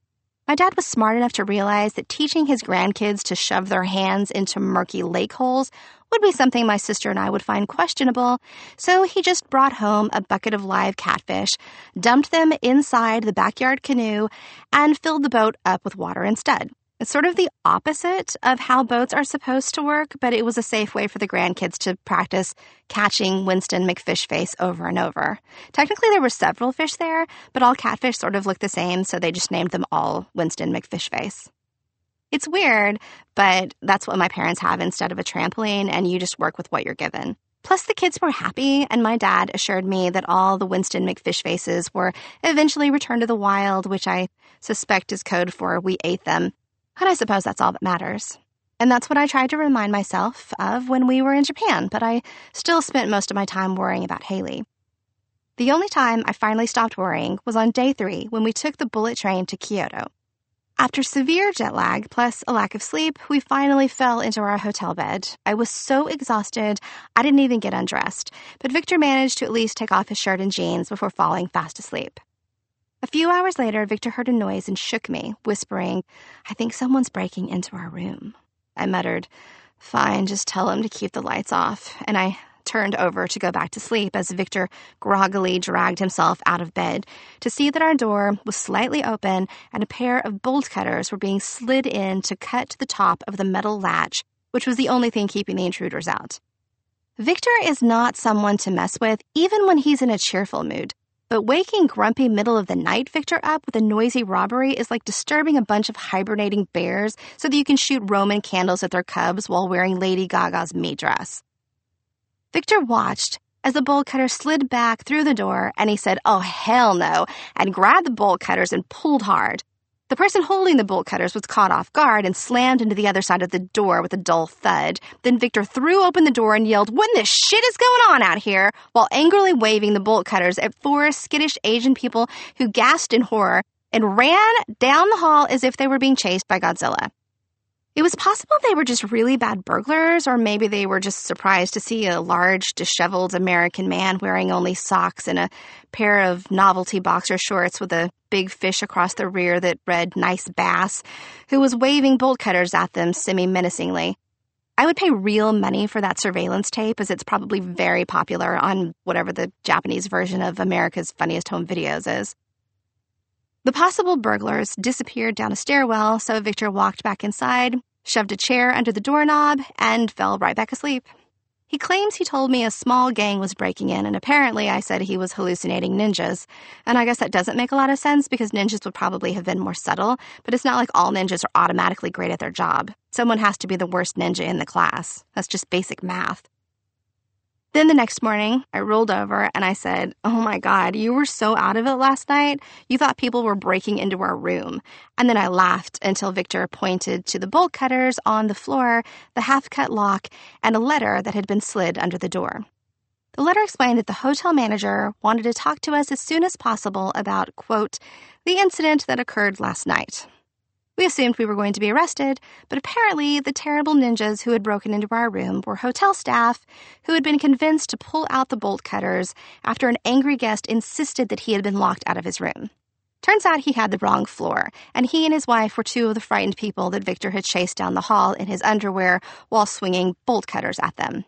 My dad was smart enough to realize that teaching his grandkids to shove their hands into murky lake holes would be something my sister and I would find questionable, so he just brought home a bucket of live catfish, dumped them inside the backyard canoe, and filled the boat up with water instead. It's sort of the opposite of how boats are supposed to work, but it was a safe way for the grandkids to practice catching Winston McFishface over and over. Technically, there were several fish there, but all catfish sort of look the same, so they just named them all Winston McFishface. It's weird, but that's what my parents have instead of a trampoline, and you just work with what you're given. Plus, the kids were happy, and my dad assured me that all the Winston McFishfaces were eventually returned to the wild, which I suspect is code for we ate them. And I suppose that's all that matters. And that's what I tried to remind myself of when we were in Japan, but I still spent most of my time worrying about Haley. The only time I finally stopped worrying was on day three when we took the bullet train to Kyoto. After severe jet lag plus a lack of sleep, we finally fell into our hotel bed. I was so exhausted, I didn't even get undressed, but Victor managed to at least take off his shirt and jeans before falling fast asleep. A few hours later, Victor heard a noise and shook me, whispering, "I think someone's breaking into our room." I muttered, "Fine, just tell him to keep the lights off," and I turned over to go back to sleep as Victor groggily dragged himself out of bed to see that our door was slightly open and a pair of bolt cutters were being slid in to cut the top of the metal latch, which was the only thing keeping the intruders out. Victor is not someone to mess with, even when he's in a cheerful mood. But waking grumpy middle of the night Victor up with a noisy robbery is like disturbing a bunch of hibernating bears so that you can shoot Roman candles at their cubs while wearing Lady Gaga's meat dress. Victor watched as the bolt cutter slid back through the door, and he said, "Oh, hell no," and grabbed the bolt cutters and pulled hard. The person holding the bolt cutters was caught off guard and slammed into the other side of the door with a dull thud. Then Victor threw open the door and yelled, "What in the shit is going on out here?" while angrily waving the bolt cutters at four skittish Asian people who gasped in horror and ran down the hall as if they were being chased by Godzilla. It was possible they were just really bad burglars, or maybe they were just surprised to see a large, disheveled American man wearing only socks and a pair of novelty boxer shorts with a big fish across the rear that read "Nice Bass," who was waving bolt cutters at them semi-menacingly. I would pay real money for that surveillance tape, as it's probably very popular on whatever the Japanese version of America's Funniest Home Videos is. The possible burglars disappeared down a stairwell, so Victor walked back inside, shoved a chair under the doorknob, and fell right back asleep. He claims he told me a small gang was breaking in, and apparently I said he was hallucinating ninjas. And I guess that doesn't make a lot of sense because ninjas would probably have been more subtle, but it's not like all ninjas are automatically great at their job. Someone has to be the worst ninja in the class. That's just basic math. Then the next morning, I rolled over and I said, "Oh my God, you were so out of it last night. You thought people were breaking into our room." And then I laughed until Victor pointed to the bolt cutters on the floor, the half-cut lock, and a letter that had been slid under the door. The letter explained that the hotel manager wanted to talk to us as soon as possible about, quote, "the incident that occurred last night." We assumed we were going to be arrested, but apparently the terrible ninjas who had broken into our room were hotel staff who had been convinced to pull out the bolt cutters after an angry guest insisted that he had been locked out of his room. Turns out he had the wrong floor, and he and his wife were two of the frightened people that Victor had chased down the hall in his underwear while swinging bolt cutters at them.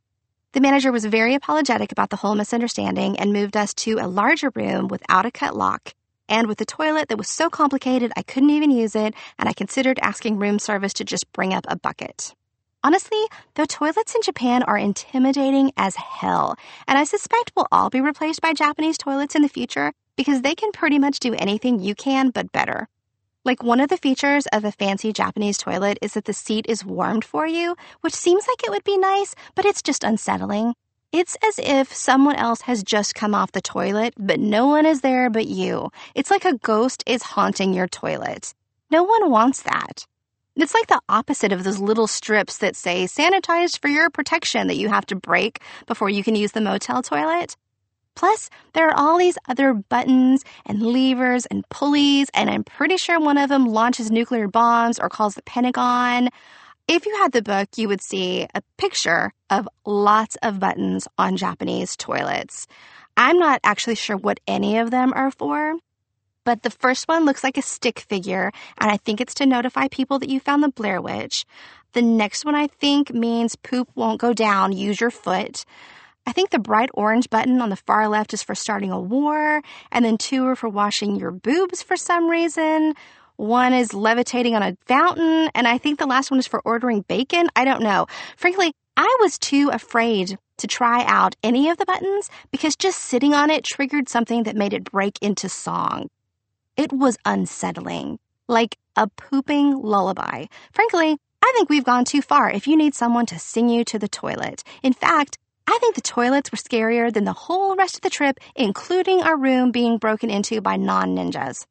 The manager was very apologetic about the whole misunderstanding and moved us to a larger room without a cut lock, and with a toilet that was so complicated I couldn't even use it, and I considered asking room service to just bring up a bucket. Honestly, the toilets in Japan are intimidating as hell, and I suspect we'll all be replaced by Japanese toilets in the future because they can pretty much do anything you can but better. Like, one of the features of a fancy Japanese toilet is that the seat is warmed for you, which seems like it would be nice, but it's just unsettling. It's as if someone else has just come off the toilet, but no one is there but you. It's like a ghost is haunting your toilet. No one wants that. It's like the opposite of those little strips that say sanitized for your protection that you have to break before you can use the motel toilet. Plus, there are all these other buttons and levers and pulleys, and I'm pretty sure one of them launches nuclear bombs or calls the Pentagon. If you had the book, you would see a picture of lots of buttons on Japanese toilets. I'm not actually sure what any of them are for, but the first one looks like a stick figure, and I think it's to notify people that you found the Blair Witch. The next one, I think, means poop won't go down, use your foot. I think the bright orange button on the far left is for starting a war, and then two are for washing your boobs for some reason. One is levitating on a fountain, and I think the last one is for ordering bacon. I don't know. Frankly, I was too afraid to try out any of the buttons because just sitting on it triggered something that made it break into song. It was unsettling, like a pooping lullaby. Frankly, I think we've gone too far if you need someone to sing you to the toilet. In fact, I think the toilets were scarier than the whole rest of the trip, including our room being broken into by non-ninjas.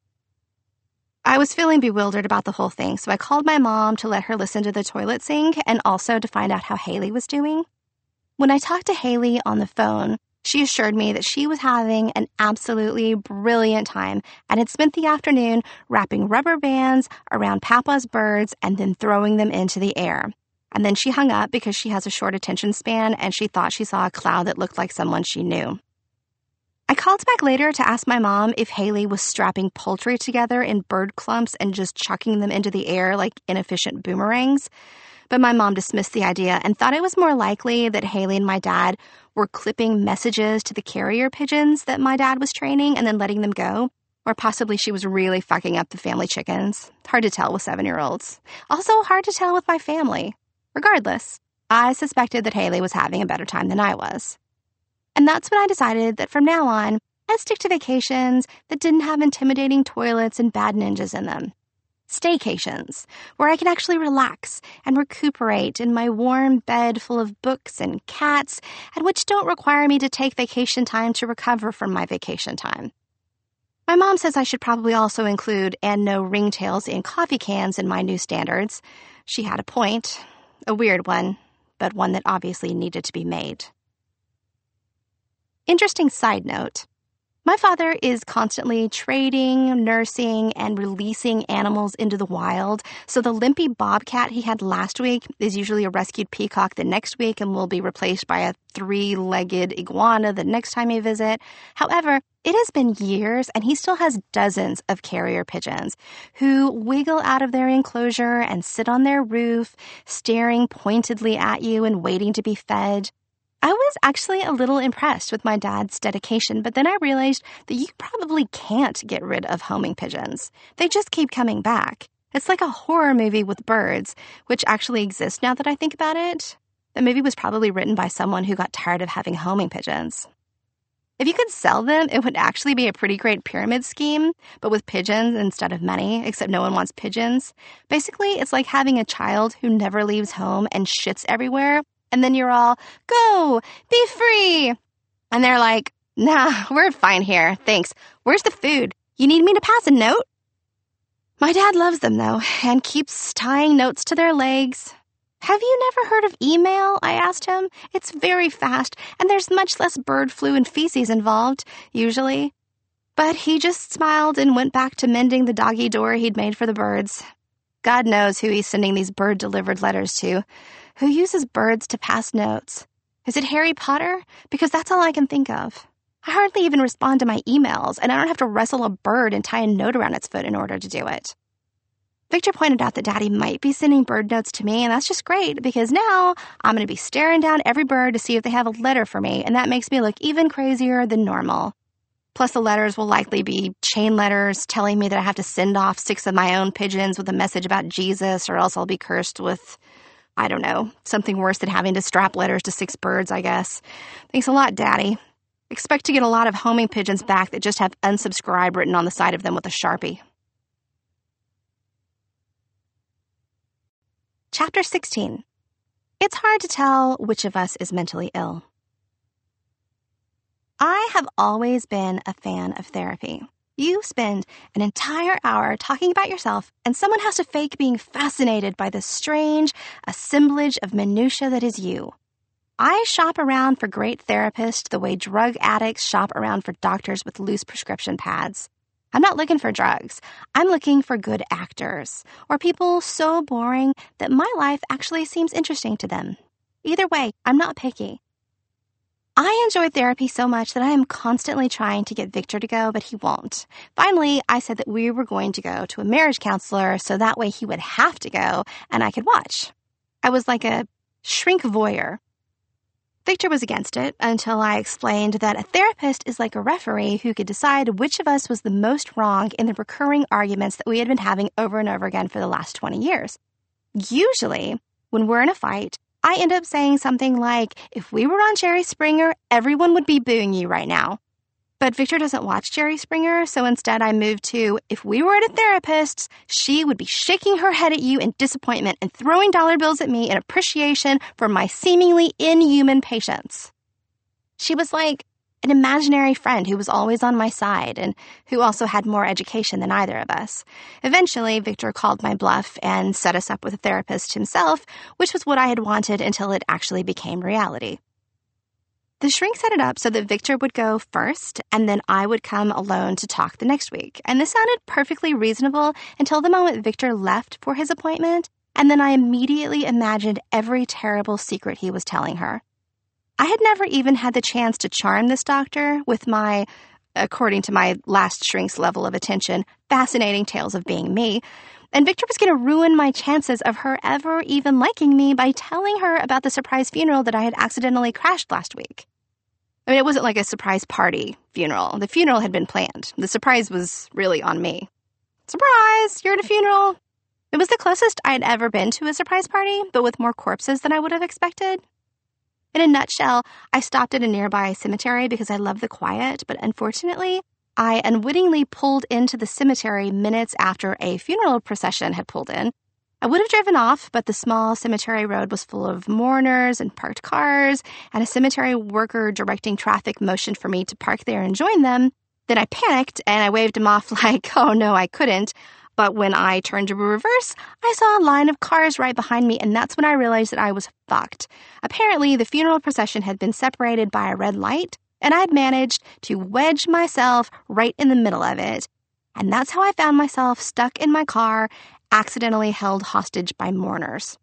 I was feeling bewildered about the whole thing, so I called my mom to let her listen to the toilet sing and also to find out how Haley was doing. When I talked to Haley on the phone, she assured me that she was having an absolutely brilliant time and had spent the afternoon wrapping rubber bands around Papa's birds and then throwing them into the air. And then she hung up because she has a short attention span and she thought she saw a cloud that looked like someone she knew. I called back later to ask my mom if Haley was strapping poultry together in bird clumps and just chucking them into the air like inefficient boomerangs. But my mom dismissed the idea and thought it was more likely that Haley and my dad were clipping messages to the carrier pigeons that my dad was training and then letting them go. Or possibly she was really fucking up the family chickens. Hard to tell with seven-year-olds. Also hard to tell with my family. Regardless, I suspected that Haley was having a better time than I was. And that's when I decided that from now on, I'd stick to vacations that didn't have intimidating toilets and bad ninjas in them. Staycations, where I can actually relax and recuperate in my warm bed full of books and cats, and which don't require me to take vacation time to recover from my vacation time. My mom says I should probably also include and no ringtails in coffee cans in my new standards. She had a point, a weird one, but one that obviously needed to be made. Interesting side note. My father is constantly trading, nursing, and releasing animals into the wild, so the limpy bobcat he had last week is usually a rescued peacock the next week and will be replaced by a three-legged iguana the next time you visit. However, it has been years, and he still has dozens of carrier pigeons who wiggle out of their enclosure and sit on their roof, staring pointedly at you and waiting to be fed. I was actually a little impressed with my dad's dedication, but then I realized that you probably can't get rid of homing pigeons. They just keep coming back. It's like a horror movie with birds, which actually exists now that I think about it. The movie was probably written by someone who got tired of having homing pigeons. If you could sell them, it would actually be a pretty great pyramid scheme, but with pigeons instead of money, except no one wants pigeons. Basically, it's like having a child who never leaves home and shits everywhere. And then you're all, go, be free. And they're like, nah, we're fine here. Thanks. Where's the food? You need me to pass a note? My dad loves them, though, and keeps tying notes to their legs. Have you never heard of email? I asked him. It's very fast, and there's much less bird flu and feces involved, usually. But he just smiled and went back to mending the doggy door he'd made for the birds. God knows who he's sending these bird-delivered letters to. Who uses birds to pass notes? Is it Harry Potter? Because that's all I can think of. I hardly even respond to my emails, and I don't have to wrestle a bird and tie a note around its foot in order to do it. Victor pointed out that Daddy might be sending bird notes to me, and that's just great, because now I'm going to be staring down every bird to see if they have a letter for me, and that makes me look even crazier than normal. Plus, the letters will likely be chain letters telling me that I have to send off six of my own pigeons with a message about Jesus, or else I'll be cursed with, I don't know, something worse than having to strap letters to six birds, I guess. Thanks a lot, Daddy. Expect to get a lot of homing pigeons back that just have unsubscribe written on the side of them with a Sharpie. Chapter sixteen. It's hard to tell which of us is mentally ill. I have always been a fan of therapy. You spend an entire hour talking about yourself, and someone has to fake being fascinated by the strange assemblage of minutia that is you. I shop around for great therapists the way drug addicts shop around for doctors with loose prescription pads. I'm not looking for drugs. I'm looking for good actors, or people so boring that my life actually seems interesting to them. Either way, I'm not picky. I enjoy therapy so much that I am constantly trying to get Victor to go, but he won't. Finally, I said that we were going to go to a marriage counselor so that way he would have to go and I could watch. I was like a shrink voyeur. Victor was against it until I explained that a therapist is like a referee who could decide which of us was the most wrong in the recurring arguments that we had been having over and over again for the last twenty years. Usually, when we're in a fight, I end up saying something like, if we were on Jerry Springer, everyone would be booing you right now. But Victor doesn't watch Jerry Springer, so instead I moved to, if we were at a therapist's, she would be shaking her head at you in disappointment and throwing dollar bills at me in appreciation for my seemingly inhuman patience. She was like an imaginary friend who was always on my side and who also had more education than either of us. Eventually, Victor called my bluff and set us up with a therapist himself, which was what I had wanted until it actually became reality. The shrink set it up so that Victor would go first, and then I would come alone to talk the next week. And this sounded perfectly reasonable until the moment Victor left for his appointment, and then I immediately imagined every terrible secret he was telling her. I had never even had the chance to charm this doctor with my, according to my last shrink's level of attention, fascinating tales of being me. And Victor was going to ruin my chances of her ever even liking me by telling her about the surprise funeral that I had accidentally crashed last week. I mean, it wasn't like a surprise party funeral. The funeral had been planned. The surprise was really on me. Surprise! You're at a funeral. It was the closest I had ever been to a surprise party, but with more corpses than I would have expected. In a nutshell, I stopped at a nearby cemetery because I love the quiet, but unfortunately, I unwittingly pulled into the cemetery minutes after a funeral procession had pulled in. I would have driven off, but the small cemetery road was full of mourners and parked cars, and a cemetery worker directing traffic motioned for me to park there and join them. Then I panicked, and I waved him off like, oh no, I couldn't. But when I turned to reverse, I saw a line of cars right behind me, and that's when I realized that I was fucked. Apparently, the funeral procession had been separated by a red light, and I had managed to wedge myself right in the middle of it. And that's how I found myself stuck in my car, accidentally held hostage by mourners.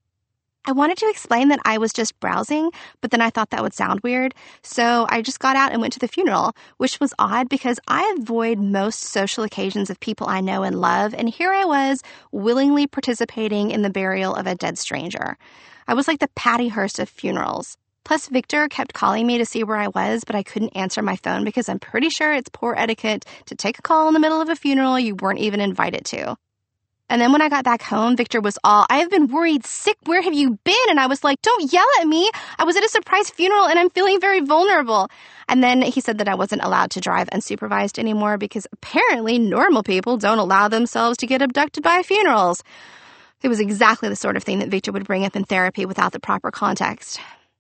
I wanted to explain that I was just browsing, but then I thought that would sound weird, so I just got out and went to the funeral, which was odd because I avoid most social occasions of people I know and love, and here I was willingly participating in the burial of a dead stranger. I was like the Patty Hearst of funerals. Plus, Victor kept calling me to see where I was, but I couldn't answer my phone because I'm pretty sure it's poor etiquette to take a call in the middle of a funeral you weren't even invited to. And then when I got back home, Victor was all, I have been worried sick. Where have you been? And I was like, don't yell at me. I was at a surprise funeral and I'm feeling very vulnerable. And then he said that I wasn't allowed to drive unsupervised anymore because apparently normal people don't allow themselves to get abducted by funerals. It was exactly the sort of thing that Victor would bring up in therapy without the proper context.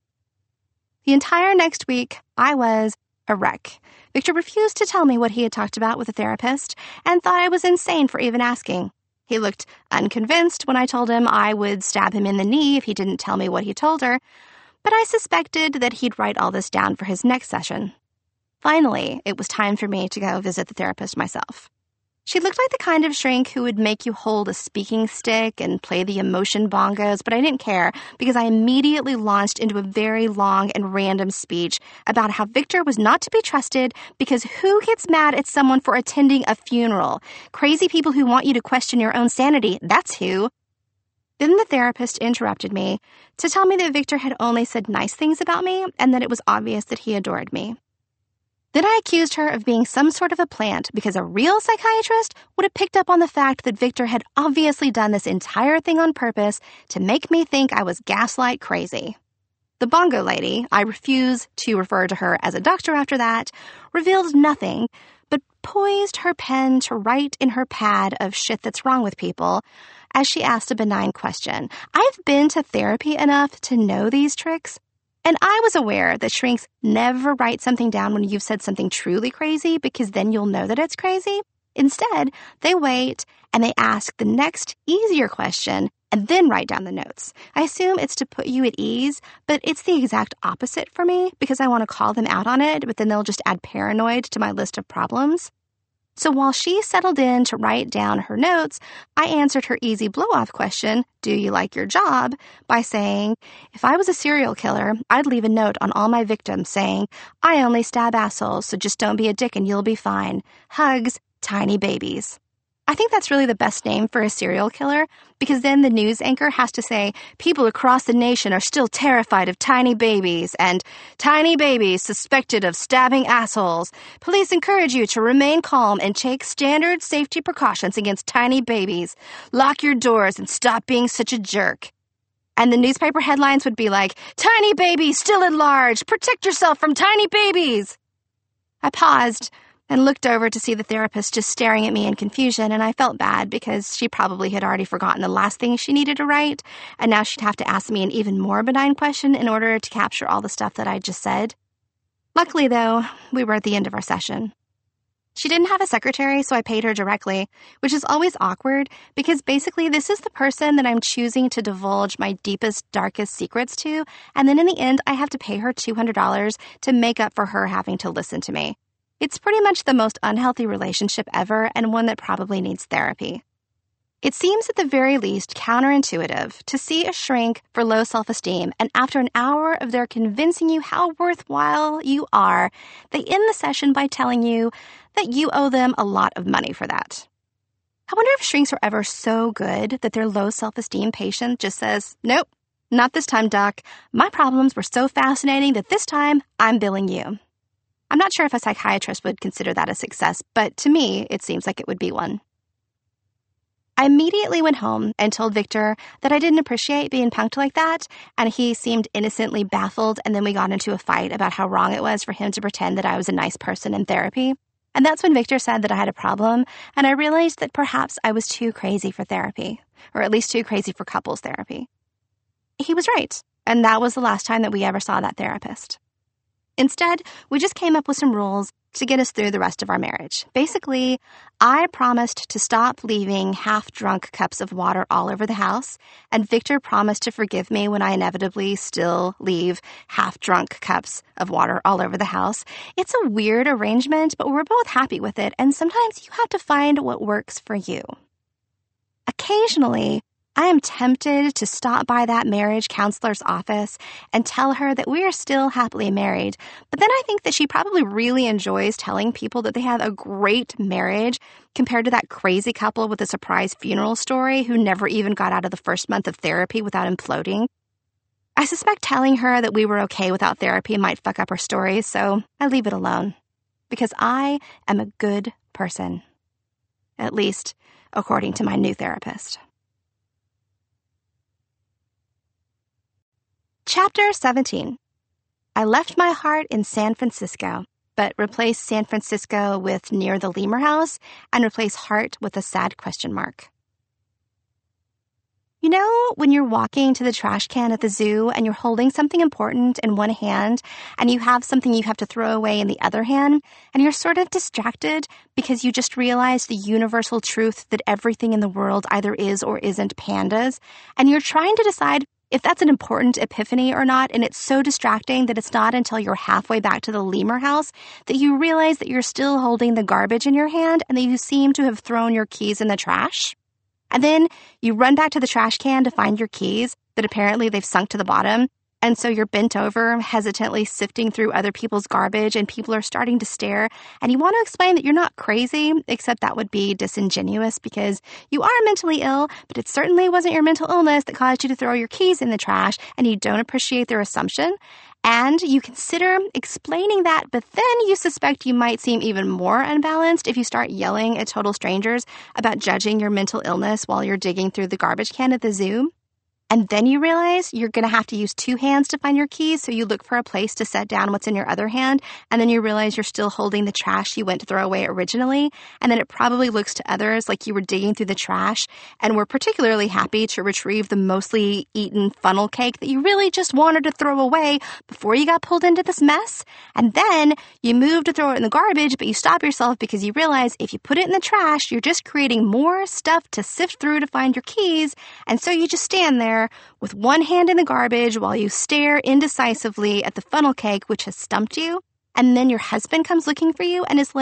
The entire next week, I was a wreck. Victor refused to tell me what he had talked about with a therapist and thought I was insane for even asking. He looked unconvinced when I told him I would stab him in the knee if he didn't tell me what he told her, but I suspected that he'd write all this down for his next session. Finally, it was time for me to go visit the therapist myself. She looked like the kind of shrink who would make you hold a speaking stick and play the emotion bongos, but I didn't care because I immediately launched into a very long and random speech about how Victor was not to be trusted because who gets mad at someone for attending a funeral? Crazy people who want you to question your own sanity, that's who. Then the therapist interrupted me to tell me that Victor had only said nice things about me and that it was obvious that he adored me. Then I accused her of being some sort of a plant because a real psychiatrist would have picked up on the fact that Victor had obviously done this entire thing on purpose to make me think I was gaslight crazy. The bongo lady, I refuse to refer to her as a doctor after that, revealed nothing, but poised her pen to write in her pad of shit that's wrong with people as she asked a benign question. I've been to therapy enough to know these tricks. And I was aware that shrinks never write something down when you've said something truly crazy because then you'll know that it's crazy. Instead, they wait and they ask the next easier question and then write down the notes. I assume it's to put you at ease, but it's the exact opposite for me because I want to call them out on it, but then they'll just add paranoid to my list of problems. So while she settled in to write down her notes, I answered her easy blow-off question, do you like your job, by saying, if I was a serial killer, I'd leave a note on all my victims saying, I only stab assholes, so just don't be a dick and you'll be fine. Hugs, tiny babies. I think that's really the best name for a serial killer, because then the news anchor has to say, people across the nation are still terrified of tiny babies, and tiny babies suspected of stabbing assholes. Police encourage you to remain calm and take standard safety precautions against tiny babies. Lock your doors and stop being such a jerk. And the newspaper headlines would be like, tiny babies still at large, protect yourself from tiny babies. I paused and looked over to see the therapist just staring at me in confusion, and I felt bad because she probably had already forgotten the last thing she needed to write, and now she'd have to ask me an even more benign question in order to capture all the stuff that I just said. Luckily, though, we were at the end of our session. She didn't have a secretary, so I paid her directly, which is always awkward because basically this is the person that I'm choosing to divulge my deepest, darkest secrets to, and then in the end, I have to pay her two hundred dollars to make up for her having to listen to me. It's pretty much the most unhealthy relationship ever and one that probably needs therapy. It seems at the very least counterintuitive to see a shrink for low self-esteem, and after an hour of their convincing you how worthwhile you are, they end the session by telling you that you owe them a lot of money for that. I wonder if shrinks are ever so good that their low self-esteem patient just says, nope, not this time, doc. My problems were so fascinating that this time I'm billing you. I'm not sure if a psychiatrist would consider that a success, but to me, it seems like it would be one. I immediately went home and told Victor that I didn't appreciate being punked like that, and he seemed innocently baffled, and then we got into a fight about how wrong it was for him to pretend that I was a nice person in therapy. And that's when Victor said that I had a problem, and I realized that perhaps I was too crazy for therapy, or at least too crazy for couples therapy. He was right, and that was the last time that we ever saw that therapist. Instead, we just came up with some rules to get us through the rest of our marriage. Basically, I promised to stop leaving half-drunk cups of water all over the house, and Victor promised to forgive me when I inevitably still leave half-drunk cups of water all over the house. It's a weird arrangement, but we're both happy with it, and sometimes you have to find what works for you. Occasionally, I am tempted to stop by that marriage counselor's office and tell her that we are still happily married, but then I think that she probably really enjoys telling people that they have a great marriage compared to that crazy couple with a surprise funeral story who never even got out of the first month of therapy without imploding. I suspect telling her that we were okay without therapy might fuck up her story, so I leave it alone. Because I am a good person. At least, according to my new therapist. Chapter seventeen. I left my heart in San Francisco, but replaced San Francisco with near the Lemur House and replaced heart with a sad question mark. You know, when you're walking to the trash can at the zoo and you're holding something important in one hand and you have something you have to throw away in the other hand, and you're sort of distracted because you just realized the universal truth that everything in the world either is or isn't pandas, and you're trying to decide if that's an important epiphany or not, and it's so distracting that it's not until you're halfway back to the Lemur House that you realize that you're still holding the garbage in your hand and that you seem to have thrown your keys in the trash. And then you run back to the trash can to find your keys that apparently they've sunk to the bottom. And so you're bent over, hesitantly sifting through other people's garbage, and people are starting to stare. And you want to explain that you're not crazy, except that would be disingenuous because you are mentally ill, but it certainly wasn't your mental illness that caused you to throw your keys in the trash, and you don't appreciate their assumption. And you consider explaining that, but then you suspect you might seem even more unbalanced if you start yelling at total strangers about judging your mental illness while you're digging through the garbage can at the zoo. And then you realize you're going to have to use two hands to find your keys, so you look for a place to set down what's in your other hand, and then you realize you're still holding the trash you went to throw away originally, and then it probably looks to others like you were digging through the trash and were particularly happy to retrieve the mostly eaten funnel cake that you really just wanted to throw away before you got pulled into this mess. And then you move to throw it in the garbage, but you stop yourself because you realize if you put it in the trash, you're just creating more stuff to sift through to find your keys, and so you just stand there with one hand in the garbage while you stare indecisively at the funnel cake which has stumped you. And then your husband comes looking for you and is like,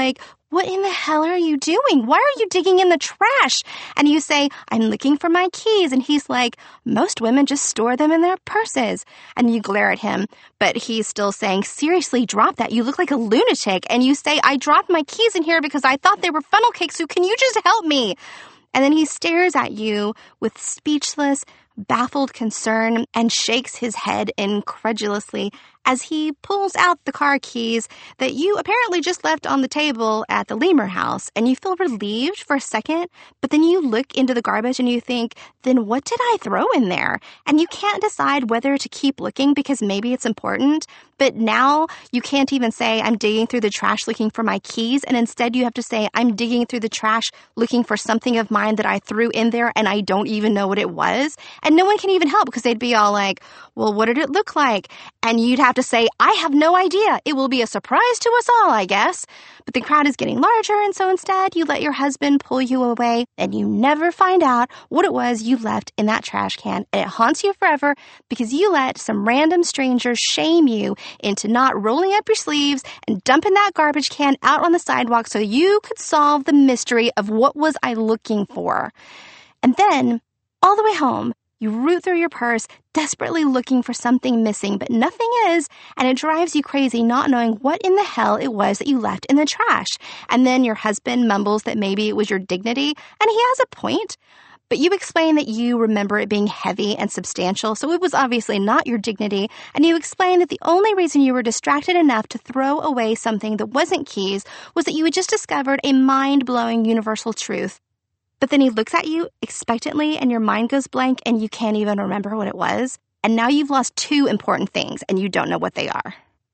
what in the hell are you doing? Why are you digging in the trash? And you say, I'm looking for my keys. And he's like, most women just store them in their purses. And you glare at him, but he's still saying, seriously, drop that. You look like a lunatic. And you say, I dropped my keys in here because I thought they were funnel cakes, so can you just help me? And then he stares at you with speechless, baffled concern and shakes his head incredulously as he pulls out the car keys that you apparently just left on the table at the Lemur house. And you feel relieved for a second, but then you look into the garbage and you think, then what did I throw in there? And you can't decide whether to keep looking because maybe it's important. But now you can't even say, I'm digging through the trash looking for my keys. And instead you have to say, I'm digging through the trash looking for something of mine that I threw in there and I don't even know what it was. And no one can even help because they'd be all like, well, what did it look like? And you'd have to say, I have no idea. It will be a surprise to us all, I guess. But the crowd is getting larger, and so instead you let your husband pull you away, and you never find out what it was you left in that trash can. And it haunts you forever because you let some random stranger shame you into not rolling up your sleeves and dumping that garbage can out on the sidewalk so you could solve the mystery of what was I looking for. And then, all the way home, you root through your purse, desperately looking for something missing, but nothing is, and it drives you crazy not knowing what in the hell it was that you left in the trash. And then your husband mumbles that maybe it was your dignity, and he has a point. But you explain that you remember it being heavy and substantial, so it was obviously not your dignity, and you explain that the only reason you were distracted enough to throw away something that wasn't keys was that you had just discovered a mind-blowing universal truth. But then he looks at you expectantly and your mind goes blank and you can't even remember what it was. And now you've lost two important things and you don't know what they are.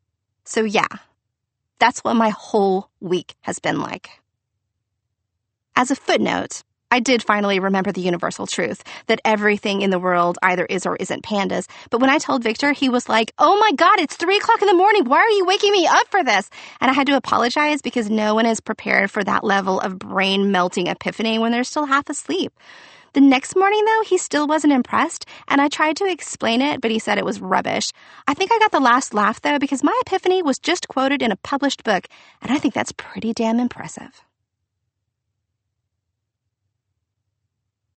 So yeah, that's what my whole week has been like. As a footnote, I did finally remember the universal truth that everything in the world either is or isn't pandas. But when I told Victor, he was like, oh my God, it's three o'clock in the morning. Why are you waking me up for this? And I had to apologize because no one is prepared for that level of brain melting epiphany when they're still half asleep. The next morning, though, he still wasn't impressed, and I tried to explain it, but he said it was rubbish. I think I got the last laugh, though, because my epiphany was just quoted in a published book, and I think that's pretty damn impressive.